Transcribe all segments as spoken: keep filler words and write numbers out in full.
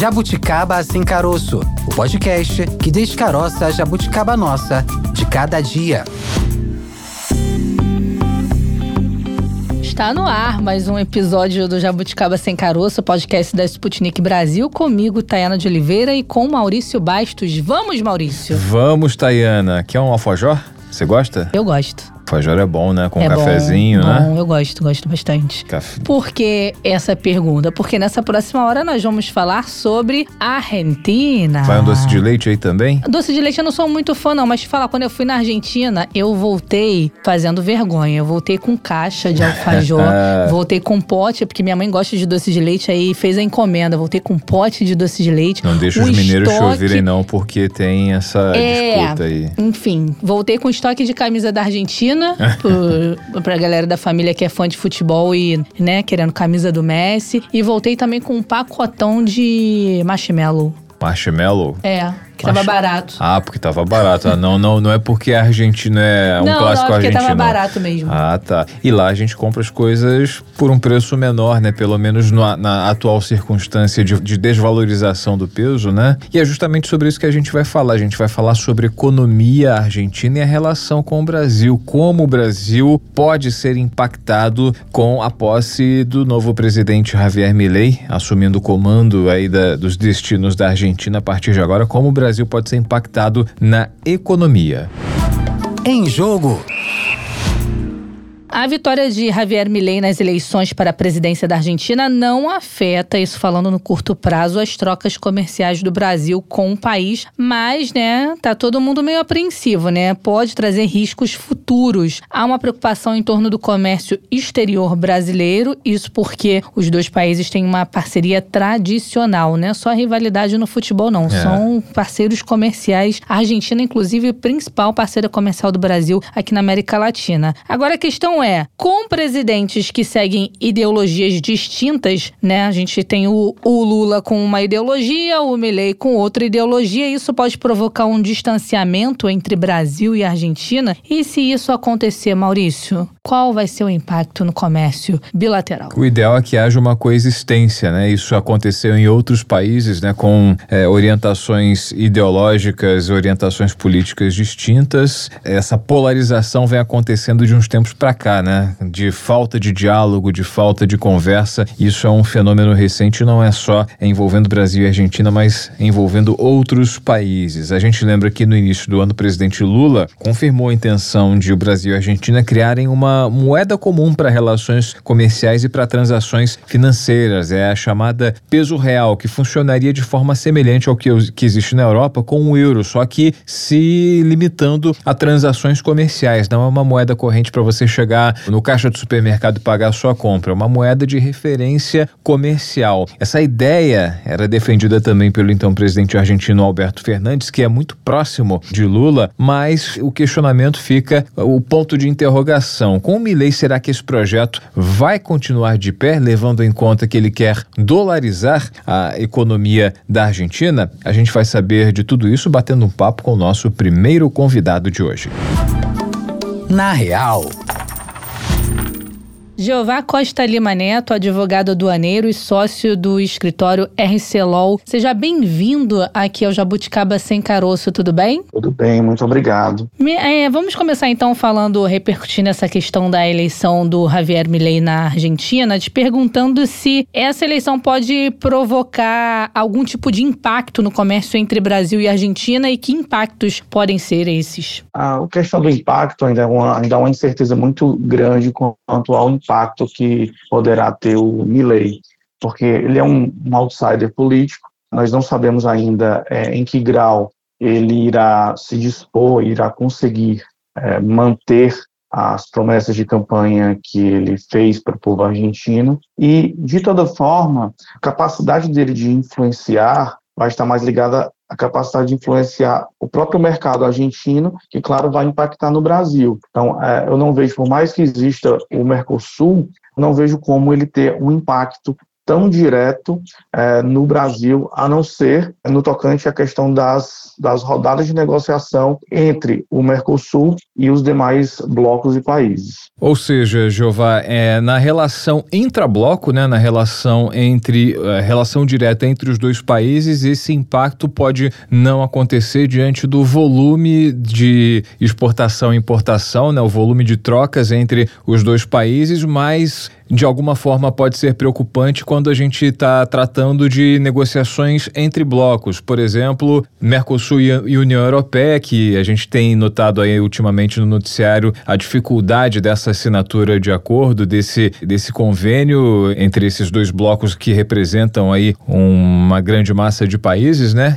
Jabuticaba Sem Caroço, o podcast que descaroça a jabuticaba nossa de cada dia. Está no ar mais um episódio do Jabuticaba Sem Caroço, podcast da Sputnik Brasil, comigo, Tayana de Oliveira, e com Maurício Bastos. Vamos, Maurício? Vamos, Tayana. Quer um alfajor? Você gosta? Eu gosto. Alfajor é bom, né? Com é um cafezinho, bom, né? Bom, eu gosto, gosto bastante. Café. Por que essa pergunta? Porque nessa próxima hora nós vamos falar sobre a Argentina. Vai um doce de leite aí também? Doce de leite eu não sou muito fã não, mas te falar, quando eu fui na Argentina, eu voltei fazendo vergonha. Eu voltei com caixa de alfajor, voltei com pote, porque minha mãe gosta de doce de leite, aí fez a encomenda. Voltei com pote de doce de leite. Não deixa um os mineiros estoque... te ouvirem não, porque tem essa é, disputa aí. Enfim, voltei com estoque de camisa da Argentina, por, pra galera da família que é fã de futebol e, né, querendo camisa do Messi. E voltei também com um pacotão de marshmallow. Marshmallow? É. Que tava barato. Ah, porque tava barato. Ah, não, não, não é porque a Argentina é um não, clássico não, é porque argentino. Tava barato mesmo. Ah, tá. E lá a gente compra as coisas por um preço menor, né? Pelo menos no, na atual circunstância de, de desvalorização do peso, né? E é justamente sobre isso que a gente vai falar. A gente vai falar sobre economia argentina e a relação com o Brasil. Como o Brasil pode ser impactado com a posse do novo presidente Javier Milei, assumindo o comando aí da, dos destinos da Argentina a partir de agora. Como o Brasil O Brasil pode ser impactado na economia. Em jogo. A vitória de Javier Milei nas eleições para a presidência da Argentina não afeta, isso falando no curto prazo, as trocas comerciais do Brasil com o país, mas, né, tá todo mundo meio apreensivo, né? Pode trazer riscos futuros. Há uma preocupação em torno do comércio exterior brasileiro, isso porque os dois países têm uma parceria tradicional, né? Só rivalidade no futebol não, é. São parceiros comerciais. A Argentina, inclusive, é a principal parceira comercial do Brasil aqui na América Latina. Agora a questão é, com presidentes que seguem ideologias distintas, né? A gente tem o, o Lula com uma ideologia, o Milei com outra ideologia. Isso pode provocar um distanciamento entre Brasil e Argentina. E se isso acontecer, Maurício, qual vai ser o impacto no comércio bilateral? O ideal é que haja uma coexistência, né? Isso aconteceu em outros países, né? Com é, orientações ideológicas, orientações políticas distintas. Essa polarização vem acontecendo de uns tempos para cá. Né? De falta de diálogo, de falta de conversa. Isso é um fenômeno recente, não é só envolvendo Brasil e Argentina, mas envolvendo outros países. A gente lembra que no início do ano o presidente Lula confirmou a intenção de o Brasil e a Argentina criarem uma moeda comum para relações comerciais e para transações financeiras. É a chamada peso real, que funcionaria de forma semelhante ao que, que existe na Europa com o euro, só que se limitando a transações comerciais. Não é uma moeda corrente para você chegar no caixa do supermercado e pagar a sua compra, é uma moeda de referência comercial. Essa ideia era defendida também pelo então presidente argentino Alberto Fernandes, que é muito próximo de Lula, mas o questionamento fica, o ponto de interrogação. Com o Milei, será que esse projeto vai continuar de pé, levando em conta que ele quer dolarizar a economia da Argentina? A gente vai saber de tudo isso batendo um papo com o nosso primeiro convidado de hoje. Na Real. Jeová Costa Lima Neto, advogado aduaneiro e sócio do escritório R C L O L. Seja bem-vindo aqui ao Jabuticaba Sem Caroço, tudo bem? Tudo bem, muito obrigado. Me, é, vamos começar então falando, repercutindo essa questão da eleição do Javier Milei na Argentina, te perguntando se essa eleição pode provocar algum tipo de impacto no comércio entre Brasil e Argentina e que impactos podem ser esses? A questão do impacto ainda é uma, ainda é uma incerteza muito grande quanto ao impacto impacto que poderá ter o Milei, porque ele é um, um outsider político, nós não sabemos ainda é, em que grau ele irá se dispor, irá conseguir é, manter as promessas de campanha que ele fez para o povo argentino, e, de toda forma, a capacidade dele de influenciar vai estar mais ligada à capacidade de influenciar o próprio mercado argentino, que, claro, vai impactar no Brasil. Então, é, eu não vejo, por mais que exista o Mercosul, não vejo como ele ter um impacto tão direto é, no Brasil, a não ser no tocante à questão das, das rodadas de negociação entre o Mercosul e os demais blocos e países. Ou seja, Jeová, é, na relação intrabloco, né, na relação entre a relação direta entre os dois países, esse impacto pode não acontecer diante do volume de exportação e importação, né, o volume de trocas entre os dois países, mas de alguma forma pode ser preocupante quando a gente está tratando de negociações entre blocos. Por exemplo, Mercosul e União Europeia, que a gente tem notado aí ultimamente no noticiário a dificuldade dessa assinatura de acordo, desse, desse convênio entre esses dois blocos que representam aí uma grande massa de países, né?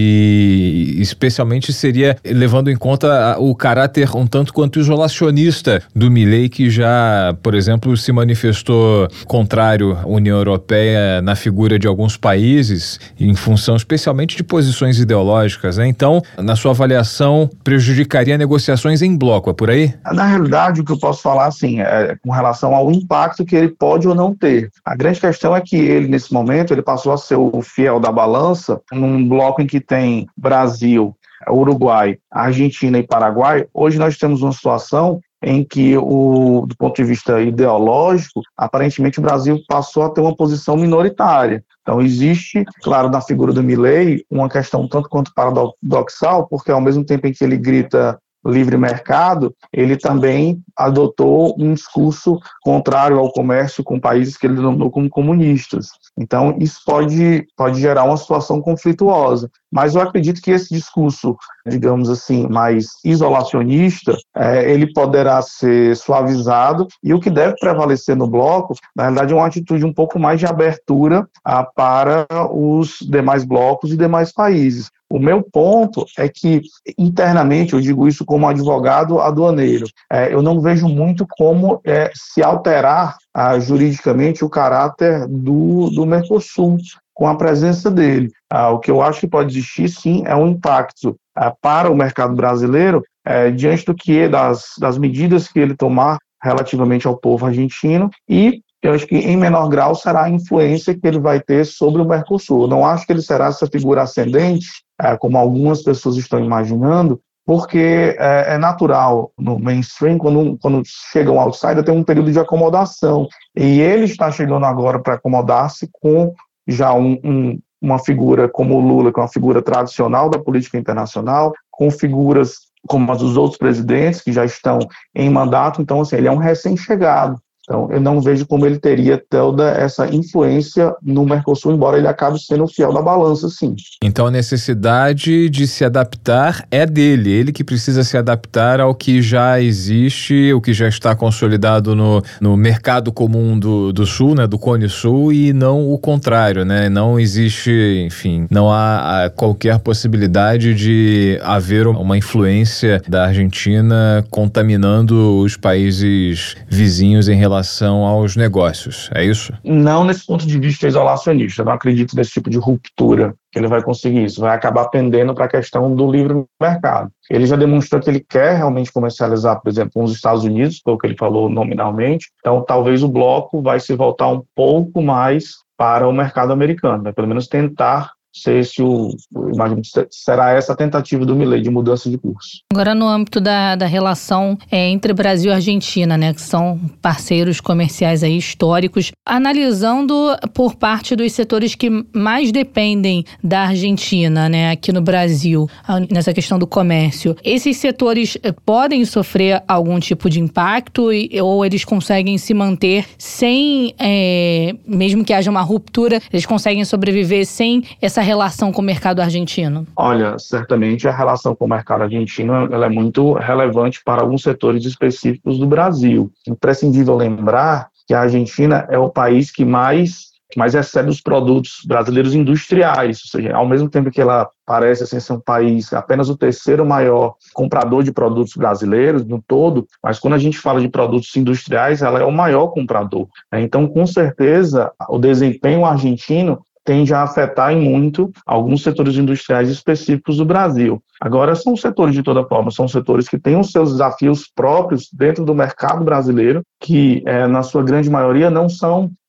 E especialmente seria levando em conta o caráter um tanto quanto isolacionista do Milei, que já, por exemplo, se manifestou contrário à União Europeia na figura de alguns países, em função especialmente de posições ideológicas, né? Então, na sua avaliação, prejudicaria negociações em bloco, é por aí? Na realidade, o que eu posso falar, assim, é com relação ao impacto que ele pode ou não ter. A grande questão é que ele, nesse momento, ele passou a ser o fiel da balança num bloco em que tem Brasil, Uruguai, Argentina e Paraguai. Hoje nós temos uma situação em que, o, do ponto de vista ideológico, aparentemente o Brasil passou a ter uma posição minoritária. Então existe, claro, na figura do Milei, uma questão tanto quanto paradoxal, porque ao mesmo tempo em que ele grita livre mercado, ele também adotou um discurso contrário ao comércio com países que ele denominou como comunistas. Então, isso pode, pode gerar uma situação conflituosa. Mas eu acredito que esse discurso, digamos assim, mais isolacionista, é, ele poderá ser suavizado, e o que deve prevalecer no bloco, na realidade, é uma atitude um pouco mais de abertura a, para os demais blocos e demais países. O meu ponto é que, internamente, eu digo isso como advogado aduaneiro, é, eu não vejo muito como é, se alterar ah, juridicamente o caráter do, do Mercosul com a presença dele. Ah, o que eu acho que pode existir, sim, é um impacto ah, para o mercado brasileiro é, diante do que das, das medidas que ele tomar relativamente ao povo argentino, e eu acho que, em menor grau, será a influência que ele vai ter sobre o Mercosul. Eu não acho que ele será essa figura ascendente, é, como algumas pessoas estão imaginando, porque é, é natural no mainstream, quando, quando chega um outsider, tem um período de acomodação. E ele está chegando agora para acomodar-se com já um, um, uma figura como o Lula, que é uma figura tradicional da política internacional, com figuras como as dos outros presidentes, que já estão em mandato. Então, assim, ele é um recém-chegado. Então, eu não vejo como ele teria toda essa influência no Mercosul, embora ele acabe sendo o fiel da balança, sim. Então, a necessidade de se adaptar é dele, ele que precisa se adaptar ao que já existe, o que já está consolidado no, no mercado comum do, do Sul, né, do Cone Sul, e não o contrário, né? Não existe, enfim, não há, há qualquer possibilidade de haver uma influência da Argentina contaminando os países vizinhos em relação relação aos negócios, é isso? Não nesse ponto de vista isolacionista, eu não acredito nesse tipo de ruptura que ele vai conseguir isso, vai acabar pendendo para a questão do livre mercado. Ele já demonstrou que ele quer realmente comercializar, por exemplo, com os Estados Unidos, foi o que ele falou nominalmente, então talvez o bloco vai se voltar um pouco mais para o mercado americano, vai pelo menos tentar ser esse o, imagino que será essa a tentativa do Milei de mudança de curso. Agora, no âmbito da, da relação é, entre Brasil e Argentina, né, que são parceiros comerciais aí históricos, analisando por parte dos setores que mais dependem da Argentina, né, aqui no Brasil, nessa questão do comércio, esses setores podem sofrer algum tipo de impacto e, ou eles conseguem se manter sem, é, mesmo que haja uma ruptura, eles conseguem sobreviver sem essa relação com o mercado argentino? Olha, certamente a relação com o mercado argentino ela é muito relevante para alguns setores específicos do Brasil. Imprescindível lembrar que a Argentina é o país que mais, que mais recebe os produtos brasileiros industriais, ou seja, ao mesmo tempo que ela parece assim, ser um país apenas o terceiro maior comprador de produtos brasileiros no todo, mas quando a gente fala de produtos industriais, ela é o maior comprador. Então, com certeza, o desempenho argentino tende a afetar em muito alguns setores industriais específicos do Brasil. Agora, são setores de toda forma, são setores que têm os seus desafios próprios dentro do mercado brasileiro, que, é, na sua grande maioria, não são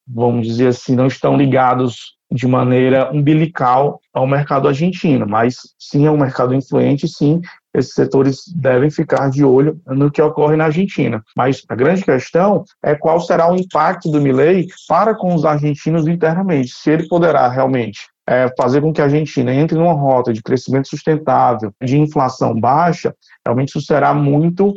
vamos dizer assim, não estão ligados de maneira umbilical ao mercado argentino, mas sim é um mercado influente, sim, esses setores devem ficar de olho no que ocorre na Argentina. Mas a grande questão é qual será o impacto do Milei para com os argentinos internamente, se ele poderá realmente é, fazer com que a Argentina entre numa rota de crescimento sustentável, de inflação baixa, realmente isso será muito,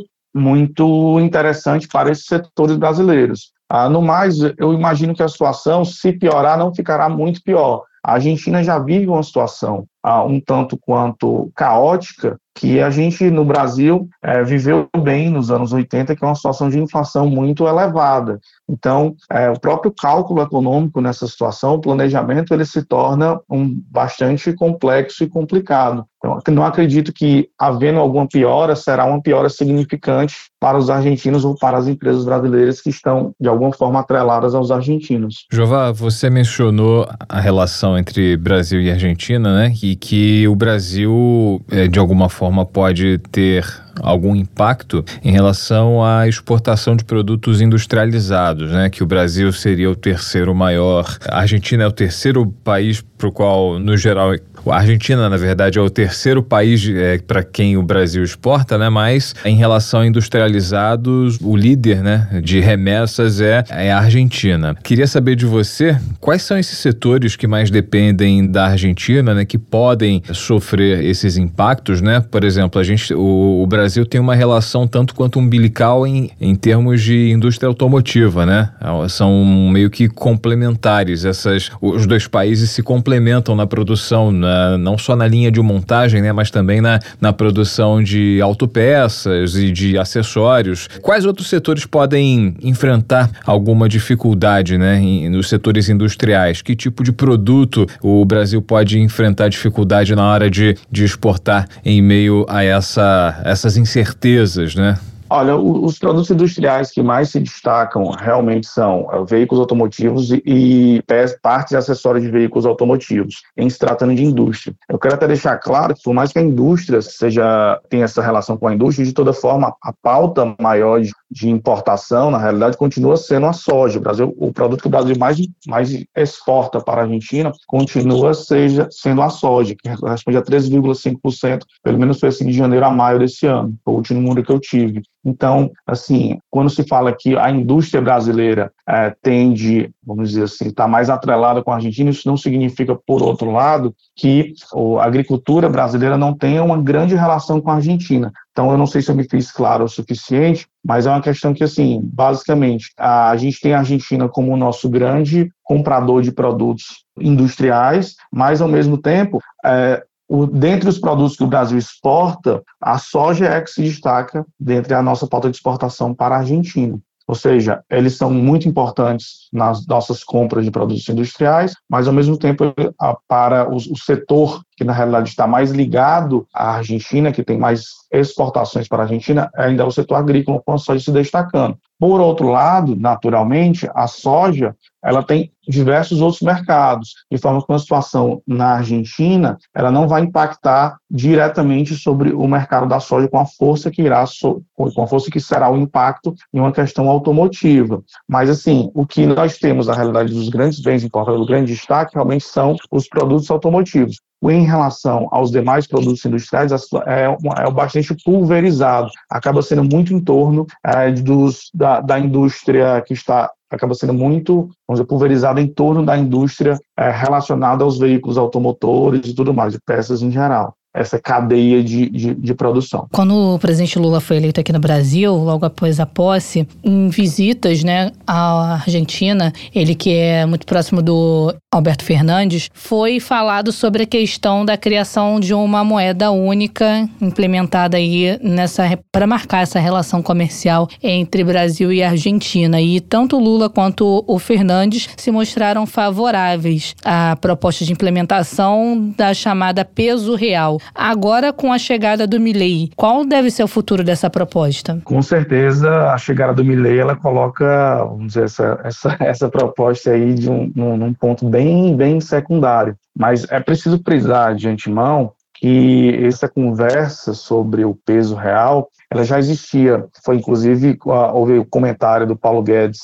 muito interessante para esses setores brasileiros. Ah, no mais, eu imagino que a situação, se piorar, não ficará muito pior. A Argentina já vive uma situação ah, um tanto quanto caótica, que a gente, no Brasil, é, viveu bem nos anos oitenta, que é uma situação de inflação muito elevada. Então, é, o próprio cálculo econômico nessa situação, o planejamento, ele se torna um, bastante complexo e complicado. Então, não acredito que, havendo alguma piora, será uma piora significante para os argentinos ou para as empresas brasileiras que estão, de alguma forma, atreladas aos argentinos. Jová, você mencionou a relação entre Brasil e Argentina, né? E que o Brasil, de alguma forma, pode ter algum impacto em relação à exportação de produtos industrializados, né? Que o Brasil seria o terceiro maior. A Argentina é o terceiro país para o qual, no geral, a Argentina, na verdade, é o terceiro país é, para quem o Brasil exporta, né? Mas em relação a industrializados, o líder, né, de remessas é, é a Argentina. Queria saber de você quais são esses setores que mais dependem da Argentina, né, que podem sofrer esses impactos, né? Por exemplo, a gente, o, o Brasil tem uma relação tanto quanto umbilical em, em termos de indústria automotiva, né? São meio que complementares. Essas, os dois países se complementam na produção, na, não só na linha de montagem, né, mas também na, na produção de autopeças e de acessórios. Quais outros setores podem enfrentar alguma dificuldade, né, em, nos setores industriais? Que tipo de produto o Brasil pode enfrentar dificuldade na hora de, de exportar em meio a essa, essas incertezas, né? Olha, os produtos industriais que mais se destacam realmente são veículos automotivos e, e partes e acessórios de veículos automotivos, em se tratando de indústria. Eu quero até deixar claro que, por mais que a indústria seja, tenha essa relação com a indústria, de toda forma, a pauta maior de, de importação, na realidade, continua sendo a soja. O, Brasil, o produto que o Brasil mais, mais exporta para a Argentina continua seja, sendo a soja, que responde a treze vírgula cinco por cento, pelo menos foi assim de janeiro a maio desse ano, foi o último número que eu tive. Então, assim, quando se fala que a indústria brasileira é, tende, vamos dizer assim, está mais atrelada com a Argentina, isso não significa, por outro lado, que a agricultura brasileira não tenha uma grande relação com a Argentina. Então, eu não sei se eu me fiz claro o suficiente, mas é uma questão que, assim, basicamente, a gente tem a Argentina como o nosso grande comprador de produtos industriais, mas, ao mesmo tempo, é, O, dentre os produtos que o Brasil exporta, a soja é que se destaca dentre a nossa pauta de exportação para a Argentina. Ou seja, eles são muito importantes nas nossas compras de produtos industriais, mas, ao mesmo tempo, para o, o setor que, na realidade, está mais ligado à Argentina, que tem mais exportações para a Argentina, ainda é o setor agrícola, com a soja se destacando. Por outro lado, naturalmente, a soja ela tem diversos outros mercados, de forma que uma situação na Argentina ela não vai impactar diretamente sobre o mercado da soja com a força que irá, com a força que será o impacto em uma questão automotiva. Mas, assim, o que nós temos, na realidade, dos grandes bens importados, o grande destaque realmente são os produtos automotivos. Em relação aos demais produtos industriais, é, é bastante pulverizado, acaba sendo muito em torno é, dos, da, da indústria que está, acaba sendo muito, vamos dizer, pulverizada em torno da indústria é, relacionada aos veículos automotores e tudo mais, de peças em geral. Essa cadeia de, de, de produção. Quando o presidente Lula foi eleito aqui no Brasil, logo após a posse, em visitas, né, à Argentina, ele que é muito próximo do Alberto Fernandes, foi falado sobre a questão da criação de uma moeda única implementada aí nessa, para marcar essa relação comercial entre Brasil e Argentina. E tanto o Lula quanto o Fernandes se mostraram favoráveis à proposta de implementação da chamada peso real. Agora, com a chegada do Milei, qual deve ser o futuro dessa proposta? Com certeza, a chegada do Milei, ela coloca, vamos dizer, essa, essa, essa proposta aí de um, num, num ponto bem, bem secundário. Mas é preciso frisar de antemão que essa conversa sobre o peso real, ela já existia. Foi, inclusive, houve o comentário do Paulo Guedes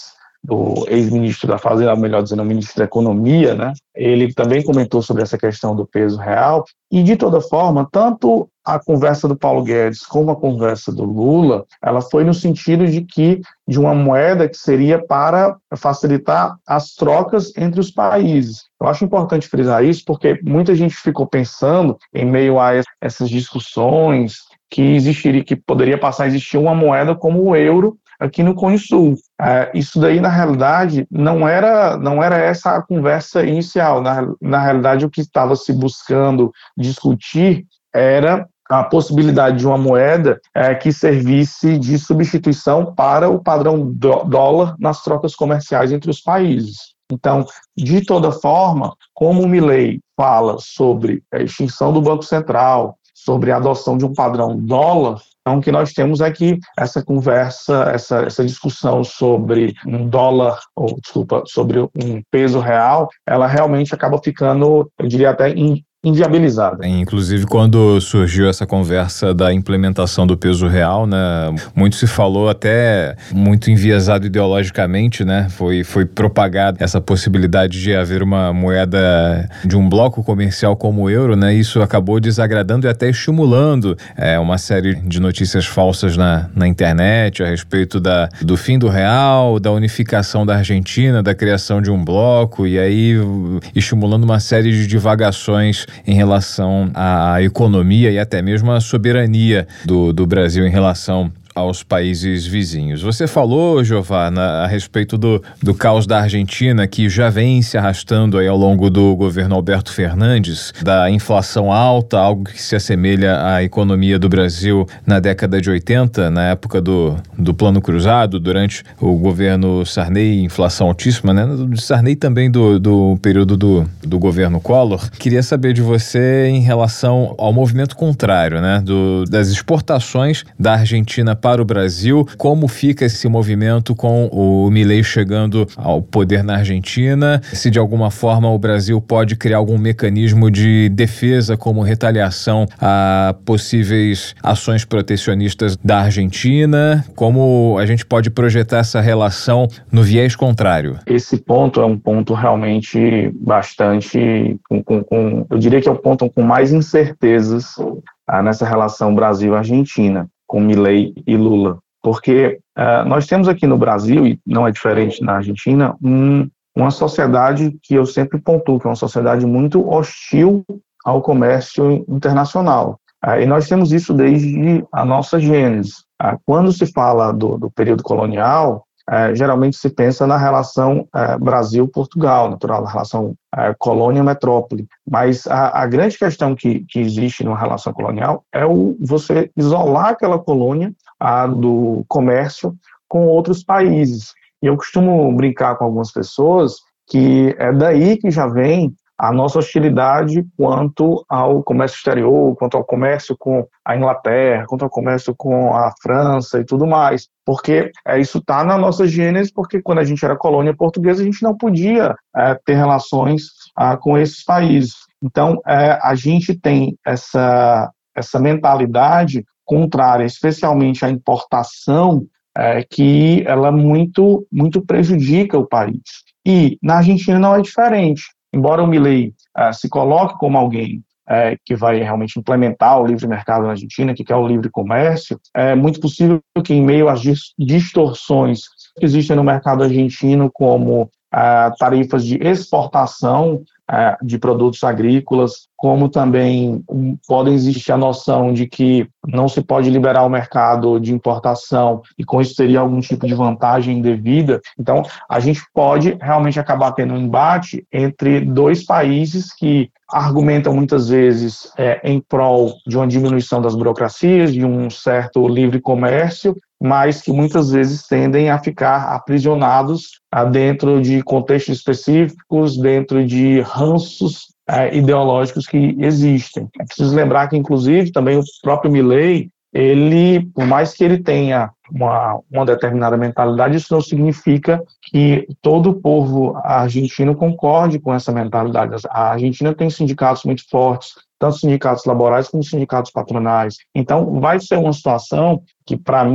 do ex-ministro da Fazenda, ou melhor dizendo, o ministro da Economia, né? Ele também comentou sobre essa questão do peso real, e de toda forma, tanto a conversa do Paulo Guedes como a conversa do Lula, ela foi no sentido de que de uma moeda que seria para facilitar as trocas entre os países. Eu acho importante frisar isso porque muita gente ficou pensando, em meio a essas discussões, que existiria, que poderia passar a existir uma moeda como o euro aqui no Cone Sul. É, isso daí, na realidade, não era, não era essa a conversa inicial. Na, na realidade, o que estava se buscando discutir era a possibilidade de uma moeda é, que servisse de substituição para o padrão do, dólar nas trocas comerciais entre os países. Então, de toda forma, como o Milei fala sobre a extinção do Banco Central, sobre a adoção de um padrão dólar, então o que nós temos é que essa conversa, essa, essa discussão sobre um dólar, ou desculpa, sobre um peso real, ela realmente acaba ficando, eu diria até, in, inviabilizada. Inclusive, quando surgiu essa conversa da implementação do peso real, né, muito se falou, até muito enviesado ideologicamente, né, foi, foi propagada essa possibilidade de haver uma moeda de um bloco comercial como o euro, né, isso acabou desagradando e até estimulando é, uma série de notícias falsas na, na internet a respeito da, do fim do real, da unificação da Argentina, da criação de um bloco, e aí estimulando uma série de divagações em relação à economia e até mesmo à soberania do, do Brasil em relação aos países vizinhos. Você falou, Giovana, a respeito do, do caos da Argentina, que já vem se arrastando aí ao longo do governo Alberto Fernandes, da inflação alta, algo que se assemelha à economia do Brasil na década de oitenta, na época do, do Plano Cruzado, durante o governo Sarney, inflação altíssima, né? Do Sarney também do, do período do, do governo Collor. Queria saber de você em relação ao movimento contrário, né? Do, das exportações da Argentina para o Brasil, como fica esse movimento com o Milei chegando ao poder na Argentina, se de alguma forma o Brasil pode criar algum mecanismo de defesa como retaliação a possíveis ações protecionistas da Argentina, como a gente pode projetar essa relação no viés contrário? Esse ponto é um ponto realmente bastante, com, com, com, eu diria que é o ponto com mais incertezas ah, nessa relação Brasil-Argentina, com Milei e Lula, porque uh, nós temos aqui no Brasil, e não é diferente na Argentina, um, uma sociedade que eu sempre pontuo, que é uma sociedade muito hostil ao comércio internacional. Uh, e nós temos isso desde a nossa gênese. Uh, quando se fala do, do período colonial, uh, geralmente se pensa na relação uh, Brasil-Portugal, natural, na relação uh, colônia-metrópole. Mas a, a grande questão que, que existe numa relação colonial é o, você isolar aquela colônia a, do comércio com outros países. E eu costumo brincar com algumas pessoas que é daí que já vem a nossa hostilidade quanto ao comércio exterior, quanto ao comércio com a Inglaterra, quanto ao comércio com a França e tudo mais. Porque é, isso está na nossa gênese, porque quando a gente era colônia portuguesa, a gente não podia é, ter relações ah, com esses países. Então, é, a gente tem essa, essa mentalidade contrária, especialmente à importação, é, que ela muito, muito prejudica o país. E na Argentina não é diferente. Embora o Milei é, se coloque como alguém é, que vai realmente implementar o livre mercado na Argentina, que quer o livre comércio, é muito possível que em meio às distorções que existem no mercado argentino, como é, tarifas de exportação é, de produtos agrícolas, como também um, pode existir a noção de que não se pode liberar o mercado de importação e com isso teria algum tipo de vantagem indevida. Então, a gente pode realmente acabar tendo um embate entre dois países que argumentam muitas vezes é, em prol de uma diminuição das burocracias, de um certo livre comércio, mas que muitas vezes tendem a ficar aprisionados ah, dentro de contextos específicos, dentro de ranços eh, ideológicos que existem. É preciso lembrar que, inclusive, também o próprio Milei, ele, por mais que ele tenha uma, uma determinada mentalidade, isso não significa que todo o povo argentino concorde com essa mentalidade. A Argentina tem sindicatos muito fortes, tanto sindicatos laborais como sindicatos patronais. Então, vai ser uma situação que, para mim,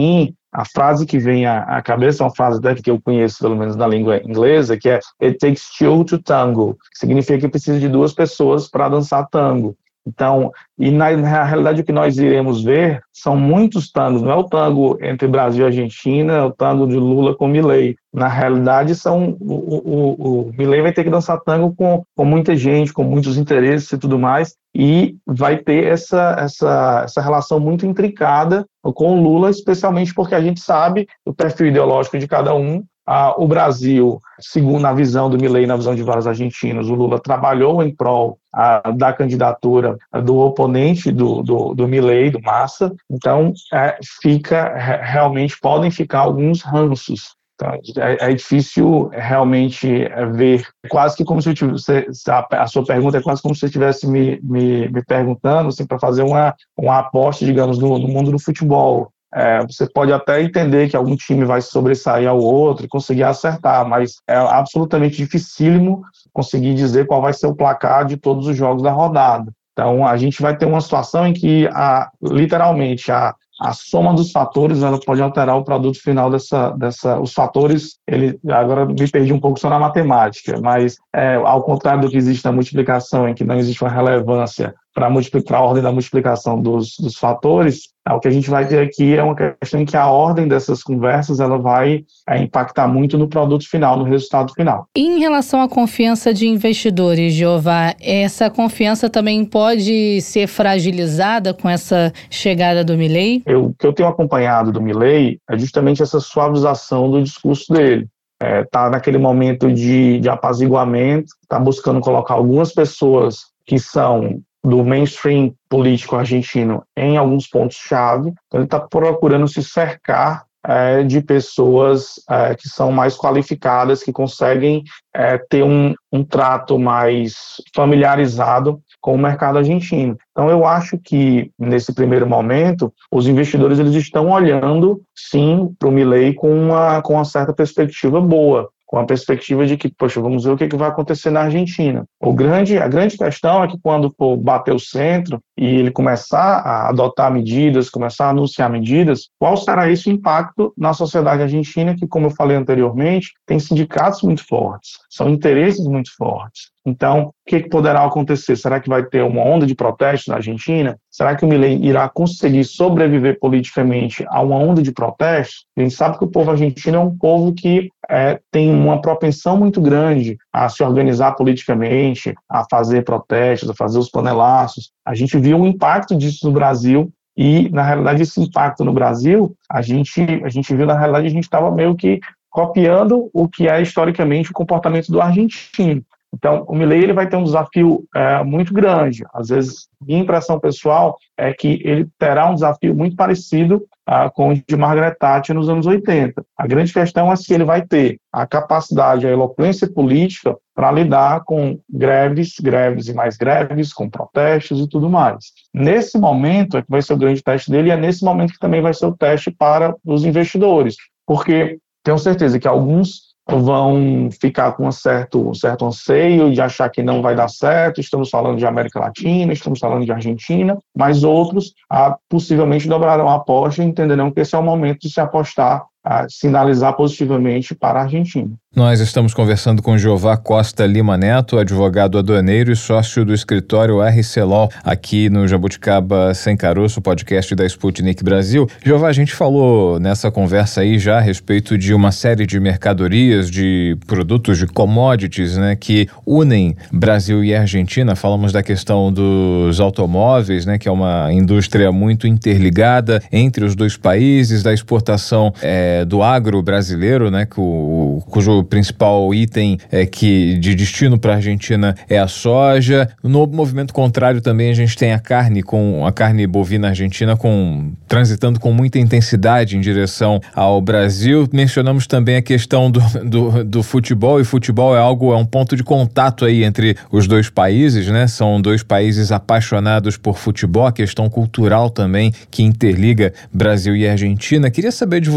A frase que vem à, à cabeça é uma frase até que eu conheço, pelo menos na língua inglesa, que é "It takes two to tango", que significa que precisa de duas pessoas para dançar tango. Então, e na, na realidade o que nós iremos ver são muitos tangos, não é o tango entre Brasil e Argentina, é o tango de Lula com Milei. Na realidade, são, o, o, o Milei vai ter que dançar tango com, com muita gente, com muitos interesses e tudo mais, e vai ter essa, essa, essa relação muito intricada com o Lula, especialmente porque a gente sabe o perfil ideológico de cada um. Ah, o Brasil, segundo a visão do Milei, na visão de vários argentinos, o Lula trabalhou em prol ah, da candidatura do oponente do, do, do Milei, do Massa. Então, é, fica, realmente podem ficar alguns ranços. Então, é, é difícil realmente ver, quase que como se eu tivesse, a sua pergunta é quase como se você estivesse me, me, me perguntando assim, para fazer uma, uma aposta, digamos, no, no mundo do futebol. É, você pode até entender que algum time vai sobressair ao outro e conseguir acertar, mas é absolutamente dificílimo conseguir dizer qual vai ser o placar de todos os jogos da rodada. Então, a gente vai ter uma situação em que, a, literalmente, a, a soma dos fatores ela pode alterar o produto final dessa... dessa os fatores, ele, agora me perdi um pouco só na matemática, mas é, ao contrário do que existe na multiplicação, em que não existe uma relevância para a ordem da multiplicação dos, dos fatores, o que a gente vai ter aqui é uma questão em que a ordem dessas conversas ela vai é, impactar muito no produto final, no resultado final. Em relação à confiança de investidores, Jeová, essa confiança também pode ser fragilizada com essa chegada do Milei? Eu, o que eu tenho acompanhado do Milei é justamente essa suavização do discurso dele. Está é, naquele momento de, de apaziguamento, está buscando colocar algumas pessoas que são do mainstream político argentino em alguns pontos-chave. Então, ele está procurando se cercar é, de pessoas é, que são mais qualificadas, que conseguem é, ter um, um trato mais familiarizado com o mercado argentino. Então, eu acho que, nesse primeiro momento, os investidores eles estão olhando, sim, para o Milei com uma, com uma certa perspectiva boa, com a perspectiva de que, poxa, vamos ver o que, que vai acontecer na Argentina. O grande, a grande questão é que quando for bater o centro e ele começar a adotar medidas, começar a anunciar medidas, qual será esse impacto na sociedade argentina que, como eu falei anteriormente, tem sindicatos muito fortes, são interesses muito fortes. Então, o que, que poderá acontecer? Será que vai ter uma onda de protestos na Argentina? Será que o Milei irá conseguir sobreviver politicamente a uma onda de protestos? A gente sabe que o povo argentino é um povo que é, tem uma propensão muito grande a se organizar politicamente, a fazer protestos, a fazer os panelaços. A gente viu o impacto disso no Brasil e, na realidade, esse impacto no Brasil, a gente, a gente viu, na realidade, a gente estava meio que copiando o que é historicamente o comportamento do argentino. Então, o Milei ele vai ter um desafio é, muito grande. Às vezes, minha impressão pessoal é que ele terá um desafio muito parecido ah, com o de Margaret Thatcher nos anos oitenta. A grande questão é se ele vai ter a capacidade, a eloquência política para lidar com greves, greves e mais greves, com protestos e tudo mais. Nesse momento é que vai ser o grande teste dele e é nesse momento que também vai ser o teste para os investidores, porque tenho certeza que alguns vão ficar com um certo, um certo anseio de achar que não vai dar certo, estamos falando de América Latina, estamos falando de Argentina, mas outros ah, possivelmente dobrarão a aposta e entenderão que esse é o momento de se apostar, ah, sinalizar positivamente para a Argentina. Nós estamos conversando com Jeová Costa Lima Neto, advogado aduaneiro e sócio do escritório R C Law, aqui no Jabuticaba Sem Caroço, podcast da Sputnik Brasil. Jeová, a gente falou nessa conversa aí já a respeito de uma série de mercadorias, de produtos, de commodities, né, que unem Brasil e Argentina. Falamos da questão dos automóveis, né, que é uma indústria muito interligada entre os dois países, da exportação é, do agro brasileiro, né, que o, cujo o principal item é que de destino para a Argentina é a soja. No movimento contrário também a gente tem a carne, com a carne bovina argentina com, transitando com muita intensidade em direção ao Brasil. Mencionamos também a questão do, do, do futebol, e futebol é algo, é um ponto de contato aí entre os dois países, né? São dois países apaixonados por futebol, a questão cultural também que interliga Brasil e Argentina. Queria saber de você em relação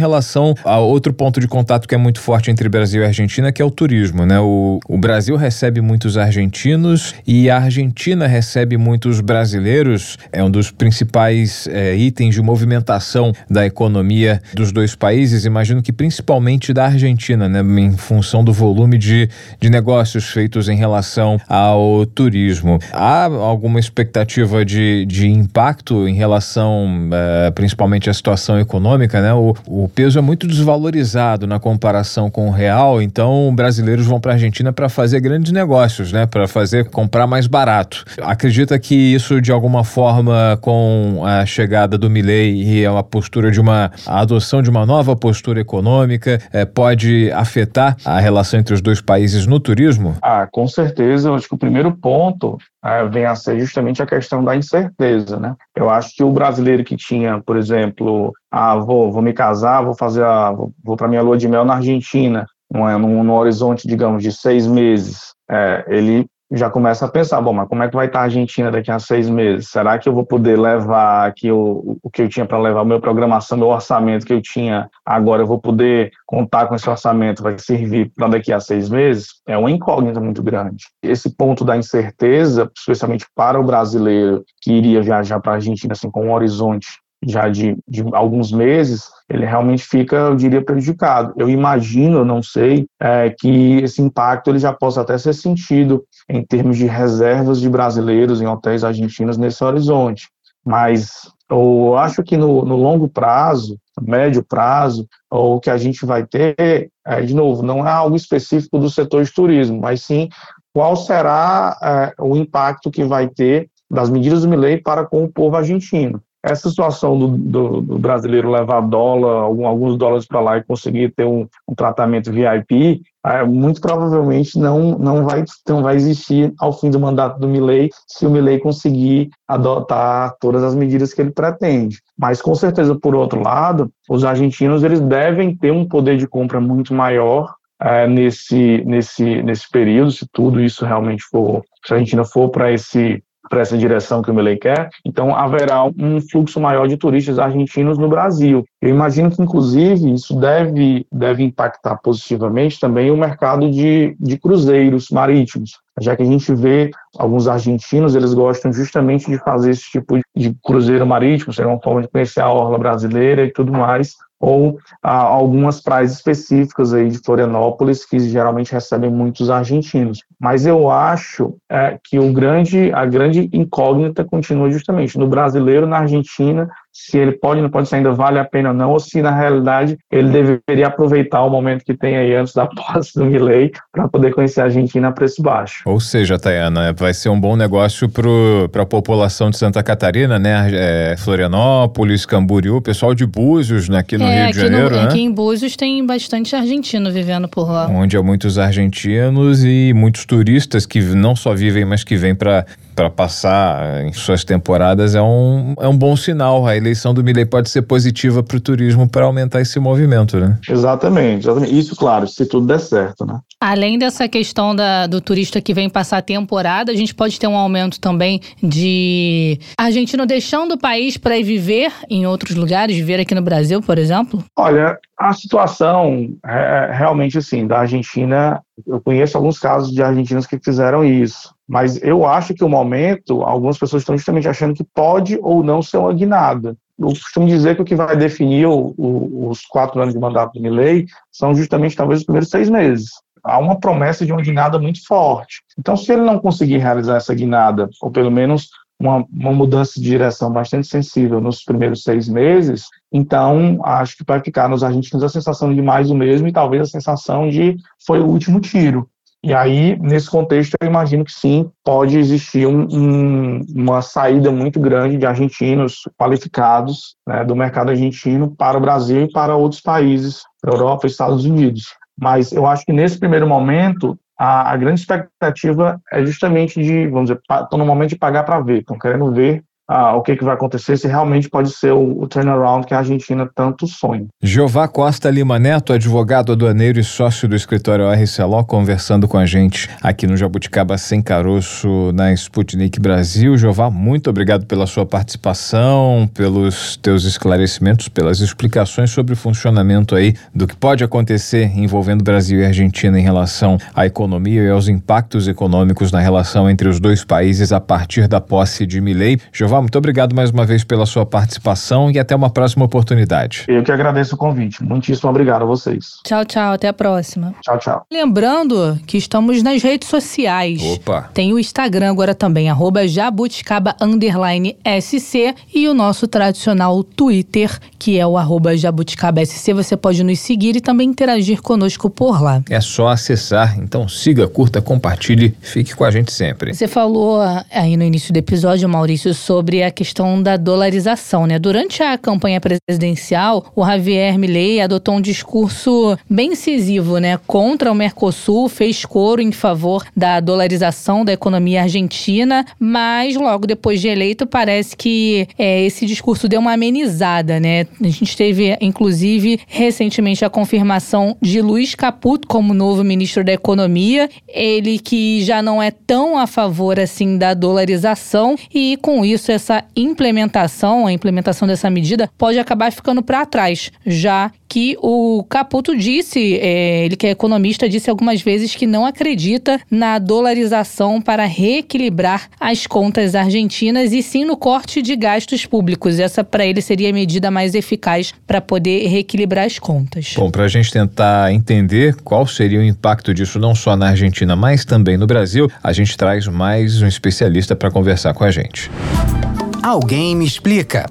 relação a outro ponto de contato que é muito forte entre Brasil e Argentina, que é o turismo, né? O, o Brasil recebe muitos argentinos e a Argentina recebe muitos brasileiros. É um dos principais é, itens de movimentação da economia dos dois países. Imagino que principalmente da Argentina, né? Em função do volume de, de negócios feitos em relação ao turismo. Há alguma expectativa de, de impacto em relação, uh, principalmente à situação econômica, né? O, o peso é muito desvalorizado na comparação com o real, então brasileiros vão para a Argentina para fazer grandes negócios, né? Para fazer, comprar mais barato. Acredita que isso, de alguma forma, com a chegada do Milei e a postura de uma, a adoção de uma nova postura econômica, eh, pode afetar a relação entre os dois países no turismo? Ah, com certeza. Eu acho que o primeiro ponto é, vem a ser justamente a questão da incerteza, né? Eu acho que o brasileiro que tinha, por exemplo, ah, vou, vou me casar, vou fazer a, vou, vou para minha lua de mel na Argentina, não é, num, num horizonte, digamos, de seis meses, é, ele já começa a pensar, bom, mas como é que vai estar a Argentina daqui a seis meses? Será que eu vou poder levar aqui o, o que eu tinha para levar, a minha programação, meu orçamento que eu tinha agora, eu vou poder contar com esse orçamento, vai servir para daqui a seis meses? É uma incógnita muito grande. Esse ponto da incerteza, especialmente para o brasileiro que iria viajar para a Argentina assim, com um horizonte já de, de alguns meses, ele realmente fica, eu diria, prejudicado. Eu imagino, não sei, é, que esse impacto ele já possa até ser sentido em termos de reservas de brasileiros em hotéis argentinos nesse horizonte. Mas eu acho que no, no longo prazo, médio prazo, o que a gente vai ter, é, de novo, não é algo específico do setor de turismo, mas sim qual será é, o impacto que vai ter das medidas do Milei para com o povo argentino. Essa situação do, do, do brasileiro levar dólar, algum, alguns dólares para lá e conseguir ter um, um tratamento V I P, é, muito provavelmente não, não, vai, não vai existir ao fim do mandato do Milei, se o Milei conseguir adotar todas as medidas que ele pretende. Mas, com certeza, por outro lado, os argentinos eles devem ter um poder de compra muito maior é, nesse, nesse, nesse período, se tudo isso realmente for, se a Argentina for para esse para essa direção que o Milei quer, então haverá um fluxo maior de turistas argentinos no Brasil. Eu imagino que, inclusive, isso deve, deve impactar positivamente também o mercado de, de cruzeiros marítimos, já que a gente vê alguns argentinos, eles gostam justamente de fazer esse tipo de cruzeiro marítimo, seria uma forma de conhecer a orla brasileira e tudo mais, ou ah, algumas praias específicas aí de Florianópolis que geralmente recebem muitos argentinos. Mas eu acho é, que o grande, a grande incógnita continua justamente no brasileiro, na Argentina, se ele pode, não pode, se ainda vale a pena ou não, ou se na realidade ele deveria aproveitar o momento que tem aí antes da posse do Milei para poder conhecer a Argentina a preço baixo. Ou seja, Tayana, vai ser um bom negócio para a população de Santa Catarina, né? É, Florianópolis, Camboriú, pessoal de Búzios, né? Aqui no é, Rio de aqui Janeiro, no, né? Aqui em Búzios tem bastante argentino vivendo por lá. Onde há muitos argentinos e muitos turistas que não só vivem, mas que vêm para para passar em suas temporadas. É um, é um bom sinal. A eleição do Milei pode ser positiva para o turismo para aumentar esse movimento, né? Exatamente, exatamente. Isso, claro, se tudo der certo, né? Além dessa questão da, do turista que vem passar a temporada, a gente pode ter um aumento também de argentino deixando o país para ir viver em outros lugares, viver aqui no Brasil, por exemplo? Olha, a situação é realmente assim, da Argentina, eu conheço alguns casos de argentinos que fizeram isso, mas eu acho que o momento, algumas pessoas estão justamente achando que pode ou não ser uma guinada. Eu costumo dizer que o que vai definir o, o, os quatro anos de mandato do Milei são justamente talvez os primeiros seis meses. Há uma promessa de uma guinada muito forte. Então, se ele não conseguir realizar essa guinada, ou pelo menos uma, uma mudança de direção bastante sensível nos primeiros seis meses, então acho que vai ficar nos argentinos a sensação de mais do mesmo e talvez a sensação de foi o último tiro. E aí, nesse contexto, eu imagino que sim, pode existir um, um, uma saída muito grande de argentinos qualificados, né, do mercado argentino para o Brasil e para outros países, Europa e Estados Unidos. Mas eu acho que nesse primeiro momento, a, a grande expectativa é justamente de, vamos dizer, estão no momento de pagar para ver, estão querendo ver ah, o que, que vai acontecer, se realmente pode ser o, o turnaround que a Argentina tanto sonha. Jeová Costa Lima Neto, advogado aduaneiro e sócio do escritório R C L O, conversando com a gente aqui no Jabuticaba Sem Caroço, na Sputnik Brasil. Jeová, muito obrigado pela sua participação, pelos teus esclarecimentos, pelas explicações sobre o funcionamento aí do que pode acontecer envolvendo Brasil e Argentina em relação à economia e aos impactos econômicos na relação entre os dois países a partir da posse de Milei. Jeová, muito obrigado mais uma vez pela sua participação e até uma próxima oportunidade. Eu que agradeço o convite. Muitíssimo obrigado a vocês. Tchau, tchau. Até a próxima. Tchau, tchau. Lembrando que estamos nas redes sociais. Opa! Tem o Instagram agora também, arroba jabuticaba underline sc, e o nosso tradicional Twitter, que é o arroba jabuticaba sc. Você pode nos seguir e também interagir conosco por lá. É só acessar, então siga, curta, compartilhe, fique com a gente sempre. Você falou aí no início do episódio, Maurício, sobre a questão da dolarização, né? Durante a campanha presidencial, o Javier Milei adotou um discurso bem incisivo, né? Contra o Mercosul, fez coro em favor da dolarização da economia argentina, mas logo depois de eleito parece que é, esse discurso deu uma amenizada, né? A gente teve, inclusive, recentemente a confirmação de Luiz Caputo como novo ministro da Economia, ele que já não é tão a favor assim da dolarização, e com isso essa implementação, a implementação dessa medida pode acabar ficando para trás, já que o Caputo disse, é, ele que é economista, disse algumas vezes que não acredita na dolarização para reequilibrar as contas argentinas e sim no corte de gastos públicos. Essa para ele seria a medida mais eficaz para poder reequilibrar as contas. Bom, para a gente tentar entender qual seria o impacto disso não só na Argentina, mas também no Brasil, a gente traz mais um especialista para conversar com a gente. Alguém me explica.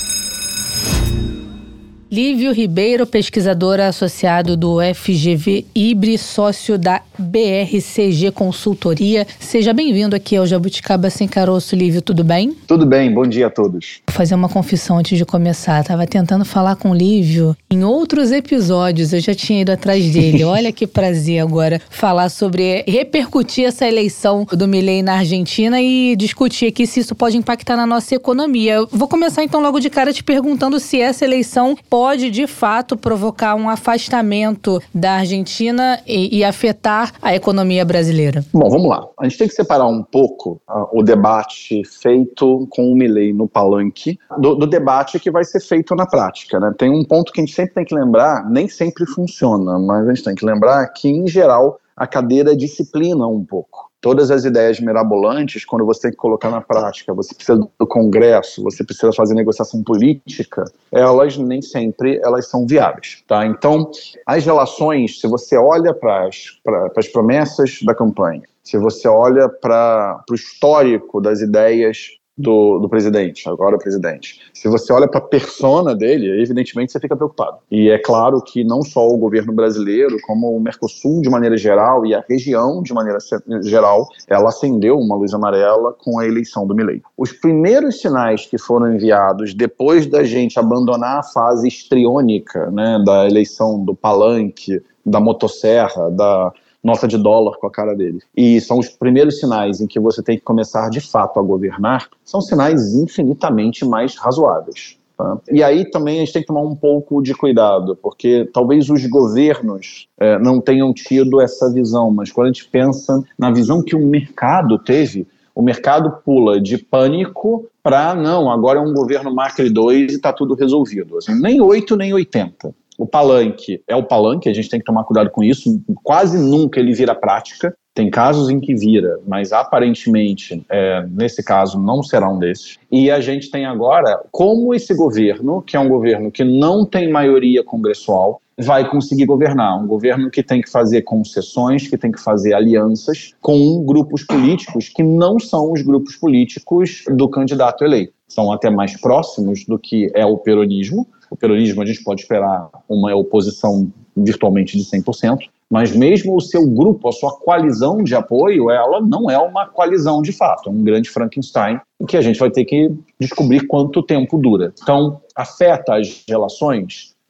Lívio Ribeiro, pesquisador associado do F G V Ibre, sócio da B R C G Consultoria. Seja bem-vindo aqui ao Jabuticaba Sem Caroço, Lívio, tudo bem? Tudo bem, bom dia a todos. Vou fazer uma confissão antes de começar. Tava tentando falar com o Lívio em outros episódios, eu já tinha ido atrás dele. Olha que prazer agora falar sobre, repercutir essa eleição do Milei na Argentina e discutir aqui se isso pode impactar na nossa economia. Eu vou começar então logo de cara te perguntando se essa eleição pode de fato provocar um afastamento da Argentina e, e afetar a economia brasileira. Bom, vamos lá. A gente tem que separar um pouco uh, o debate feito com o Milei no palanque do, do debate que vai ser feito na prática, né? Tem um ponto que a gente sempre tem que lembrar, nem sempre funciona, mas a gente tem que lembrar que, em geral, a cadeira disciplina um pouco. Todas as ideias mirabolantes, quando você tem que colocar na prática, você precisa do Congresso, você precisa fazer negociação política, elas nem sempre elas são viáveis, tá? Então, as relações, se você olha para as promessas da campanha, se você olha para o histórico das ideias Do, do presidente, agora o presidente. Se você olha para a persona dele, evidentemente você fica preocupado. E é claro que não só o governo brasileiro, como o Mercosul de maneira geral e a região de maneira geral, ela acendeu uma luz amarela com a eleição do Milei. Os primeiros sinais que foram enviados depois da gente abandonar a fase histriônica, né, da eleição do palanque, da motosserra, da nota de dólar com a cara dele, e são os primeiros sinais em que você tem que começar de fato a governar, são sinais infinitamente mais razoáveis. Tá? E aí também a gente tem que tomar um pouco de cuidado, porque talvez os governos é, não tenham tido essa visão, mas quando a gente pensa na visão que o mercado teve, o mercado pula de pânico para, não, agora é um governo Macri dois e está tudo resolvido. Assim, nem oito, nem oitenta. O palanque é o palanque, a gente tem que tomar cuidado com isso, quase nunca ele vira prática, tem casos em que vira, mas aparentemente, é, nesse caso, não será um desses. E a gente tem agora como esse governo, que é um governo que não tem maioria congressual, vai conseguir governar. Um governo que tem que fazer concessões, que tem que fazer alianças com grupos políticos que não são os grupos políticos do candidato eleito. São até mais próximos do que é o peronismo. O peronismo a gente pode esperar uma oposição virtualmente de cem por cento, mas mesmo o seu grupo, a sua coalizão de apoio, ela não é uma coalizão de fato, é um grande Frankenstein que a gente vai ter que descobrir quanto tempo dura. Então, afeta as relações?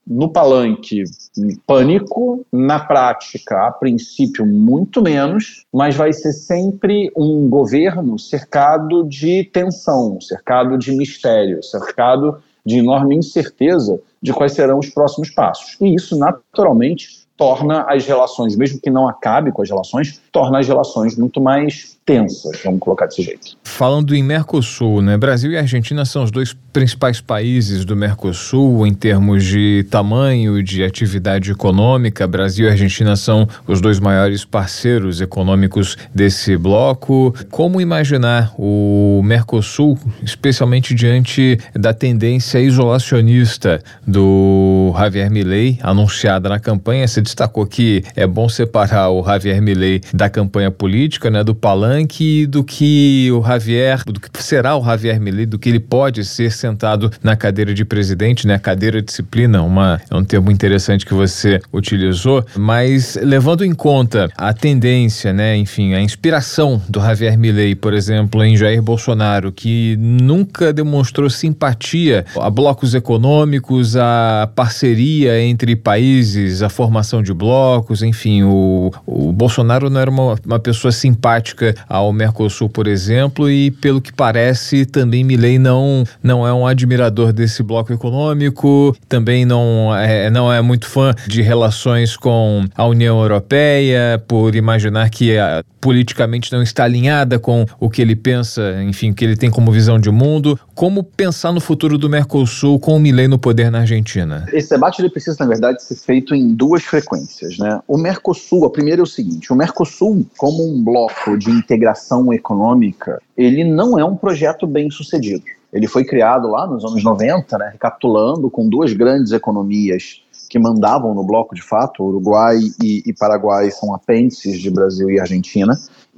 no palanque, pânico, na prática, a princípio, muito menos, mas vai ser sempre um governo cercado de tensão, cercado de mistério, cercado de enorme incerteza de quais serão os próximos passos. E isso, naturalmente, torna as relações, mesmo que não acabe com as relações, torna as relações muito mais tensas, vamos colocar desse jeito. Falando em Mercosul, né? Brasil e Argentina são os dois principais países do Mercosul em termos de tamanho, de atividade econômica. Brasil e Argentina são os dois maiores parceiros econômicos desse bloco. Como imaginar o Mercosul, especialmente diante da tendência isolacionista do Javier Milei, anunciada na campanha? Você destacou que é bom separar o Javier Milei da campanha política, né, do palanque, do que o Javier, do que será o Javier Milei, do que ele pode ser sentado na cadeira de presidente, né, cadeira disciplina, uma, é um termo interessante que você utilizou, mas levando em conta a tendência, né, enfim, a inspiração do Javier Milei, por exemplo, em Jair Bolsonaro, que nunca demonstrou simpatia a blocos econômicos, a parceria entre países, a formação de blocos, enfim, o, o Bolsonaro não era uma, uma pessoa simpática ao Mercosul, por exemplo, e pelo que parece também Milei não, não é um admirador desse bloco econômico, também não é, não é muito fã de relações com a União Europeia, por imaginar que a, politicamente não está alinhada com o que ele pensa, enfim, o que ele tem como visão de mundo. Como pensar no futuro do Mercosul com o Milei no poder na Argentina? Esse debate ele precisa, na verdade, ser feito em duas frequências, né? O Mercosul, a primeira é o seguinte, o Mercosul, como um bloco de integração econômica, ele não é um projeto bem sucedido. Ele foi criado lá nos anos noventa, né, recapitulando, com duas grandes economias que mandavam no bloco de fato. Uruguai e, e Paraguai são apêndices de Brasil e Argentina,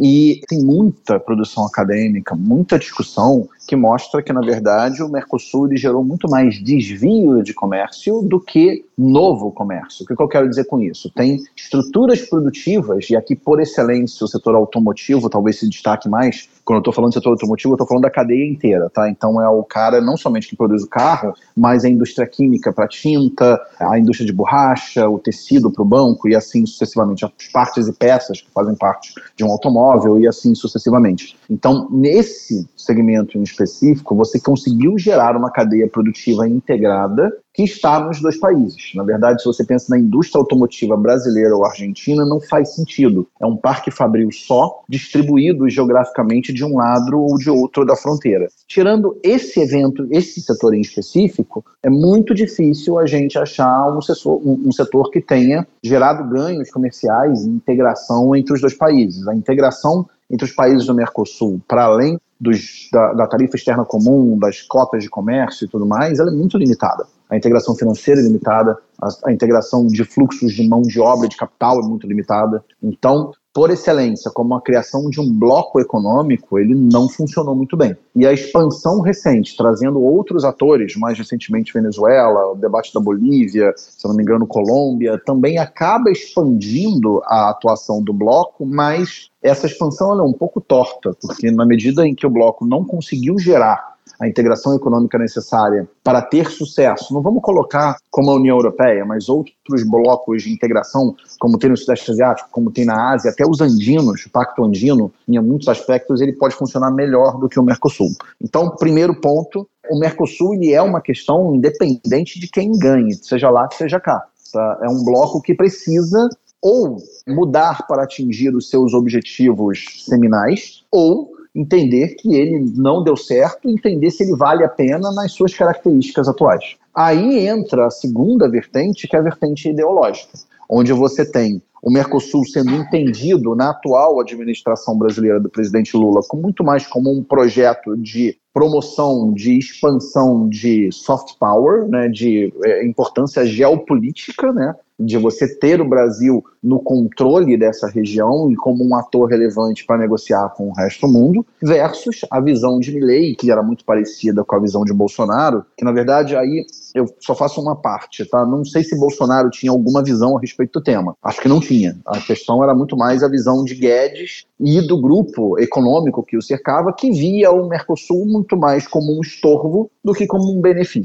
e tem muita produção acadêmica, muita discussão que mostra que, na verdade, o Mercosul ele gerou muito mais desvio de comércio do que novo comércio. O que eu quero dizer com isso? Tem estruturas produtivas, e aqui, por excelência, o setor automotivo talvez se destaque mais. Quando eu estou falando do setor automotivo, eu estou falando da cadeia inteira, tá? Então é o cara não somente que produz o carro, mas a indústria química para tinta, a indústria de borracha, o tecido para o banco e assim sucessivamente, as partes e peças que fazem parte de um automóvel e assim sucessivamente. Então, nesse segmento em específico, você conseguiu gerar uma cadeia produtiva integrada que está nos dois países. Na verdade, se você pensa na indústria automotiva brasileira ou argentina, não faz sentido. É um parque fabril só, distribuído geograficamente de um lado ou de outro da fronteira. Tirando esse evento, esse setor em específico, é muito difícil a gente achar um setor, um setor que tenha gerado ganhos comerciais e integração entre os dois países. A integração entre os países do Mercosul, para além dos, da, da tarifa externa comum, das cotas de comércio e tudo mais, ela é muito limitada. A integração financeira é limitada, a, a integração de fluxos de mão de obra e de capital é muito limitada. Então, por excelência, como a criação de um bloco econômico, ele não funcionou muito bem. E a expansão recente, trazendo outros atores, mais recentemente Venezuela, o debate da Bolívia, se não me engano Colômbia, também acaba expandindo a atuação do bloco, mas essa expansão ela é um pouco torta, porque na medida em que o bloco não conseguiu gerar a integração econômica necessária para ter sucesso, não vamos colocar como a União Europeia, mas outros blocos de integração, como tem no Sudeste Asiático, como tem na Ásia, até os andinos, o Pacto Andino, em muitos aspectos, ele pode funcionar melhor do que o Mercosul. Então, primeiro ponto, o Mercosul ele é uma questão independente de quem ganhe, seja lá, seja cá. Tá? É um bloco que precisa ou mudar para atingir os seus objetivos seminais, ou entender que ele não deu certo, entender se ele vale a pena nas suas características atuais. Aí entra a segunda vertente, que é a vertente ideológica, onde você tem o Mercosul sendo entendido na atual administração brasileira do presidente Lula com muito mais como um projeto de promoção, de expansão de soft power, né, de é, importância geopolítica, né, de você ter o Brasil no controle dessa região e como um ator relevante para negociar com o resto do mundo, versus a visão de Milei, que era muito parecida com a visão de Bolsonaro, que na verdade aí eu só faço uma parte, tá? Não sei se Bolsonaro tinha alguma visão a respeito do tema. Acho que não tinha. A questão era muito mais a visão de Guedes e do grupo econômico que o cercava, que via o Mercosul muito mais como um estorvo do que como um benefício.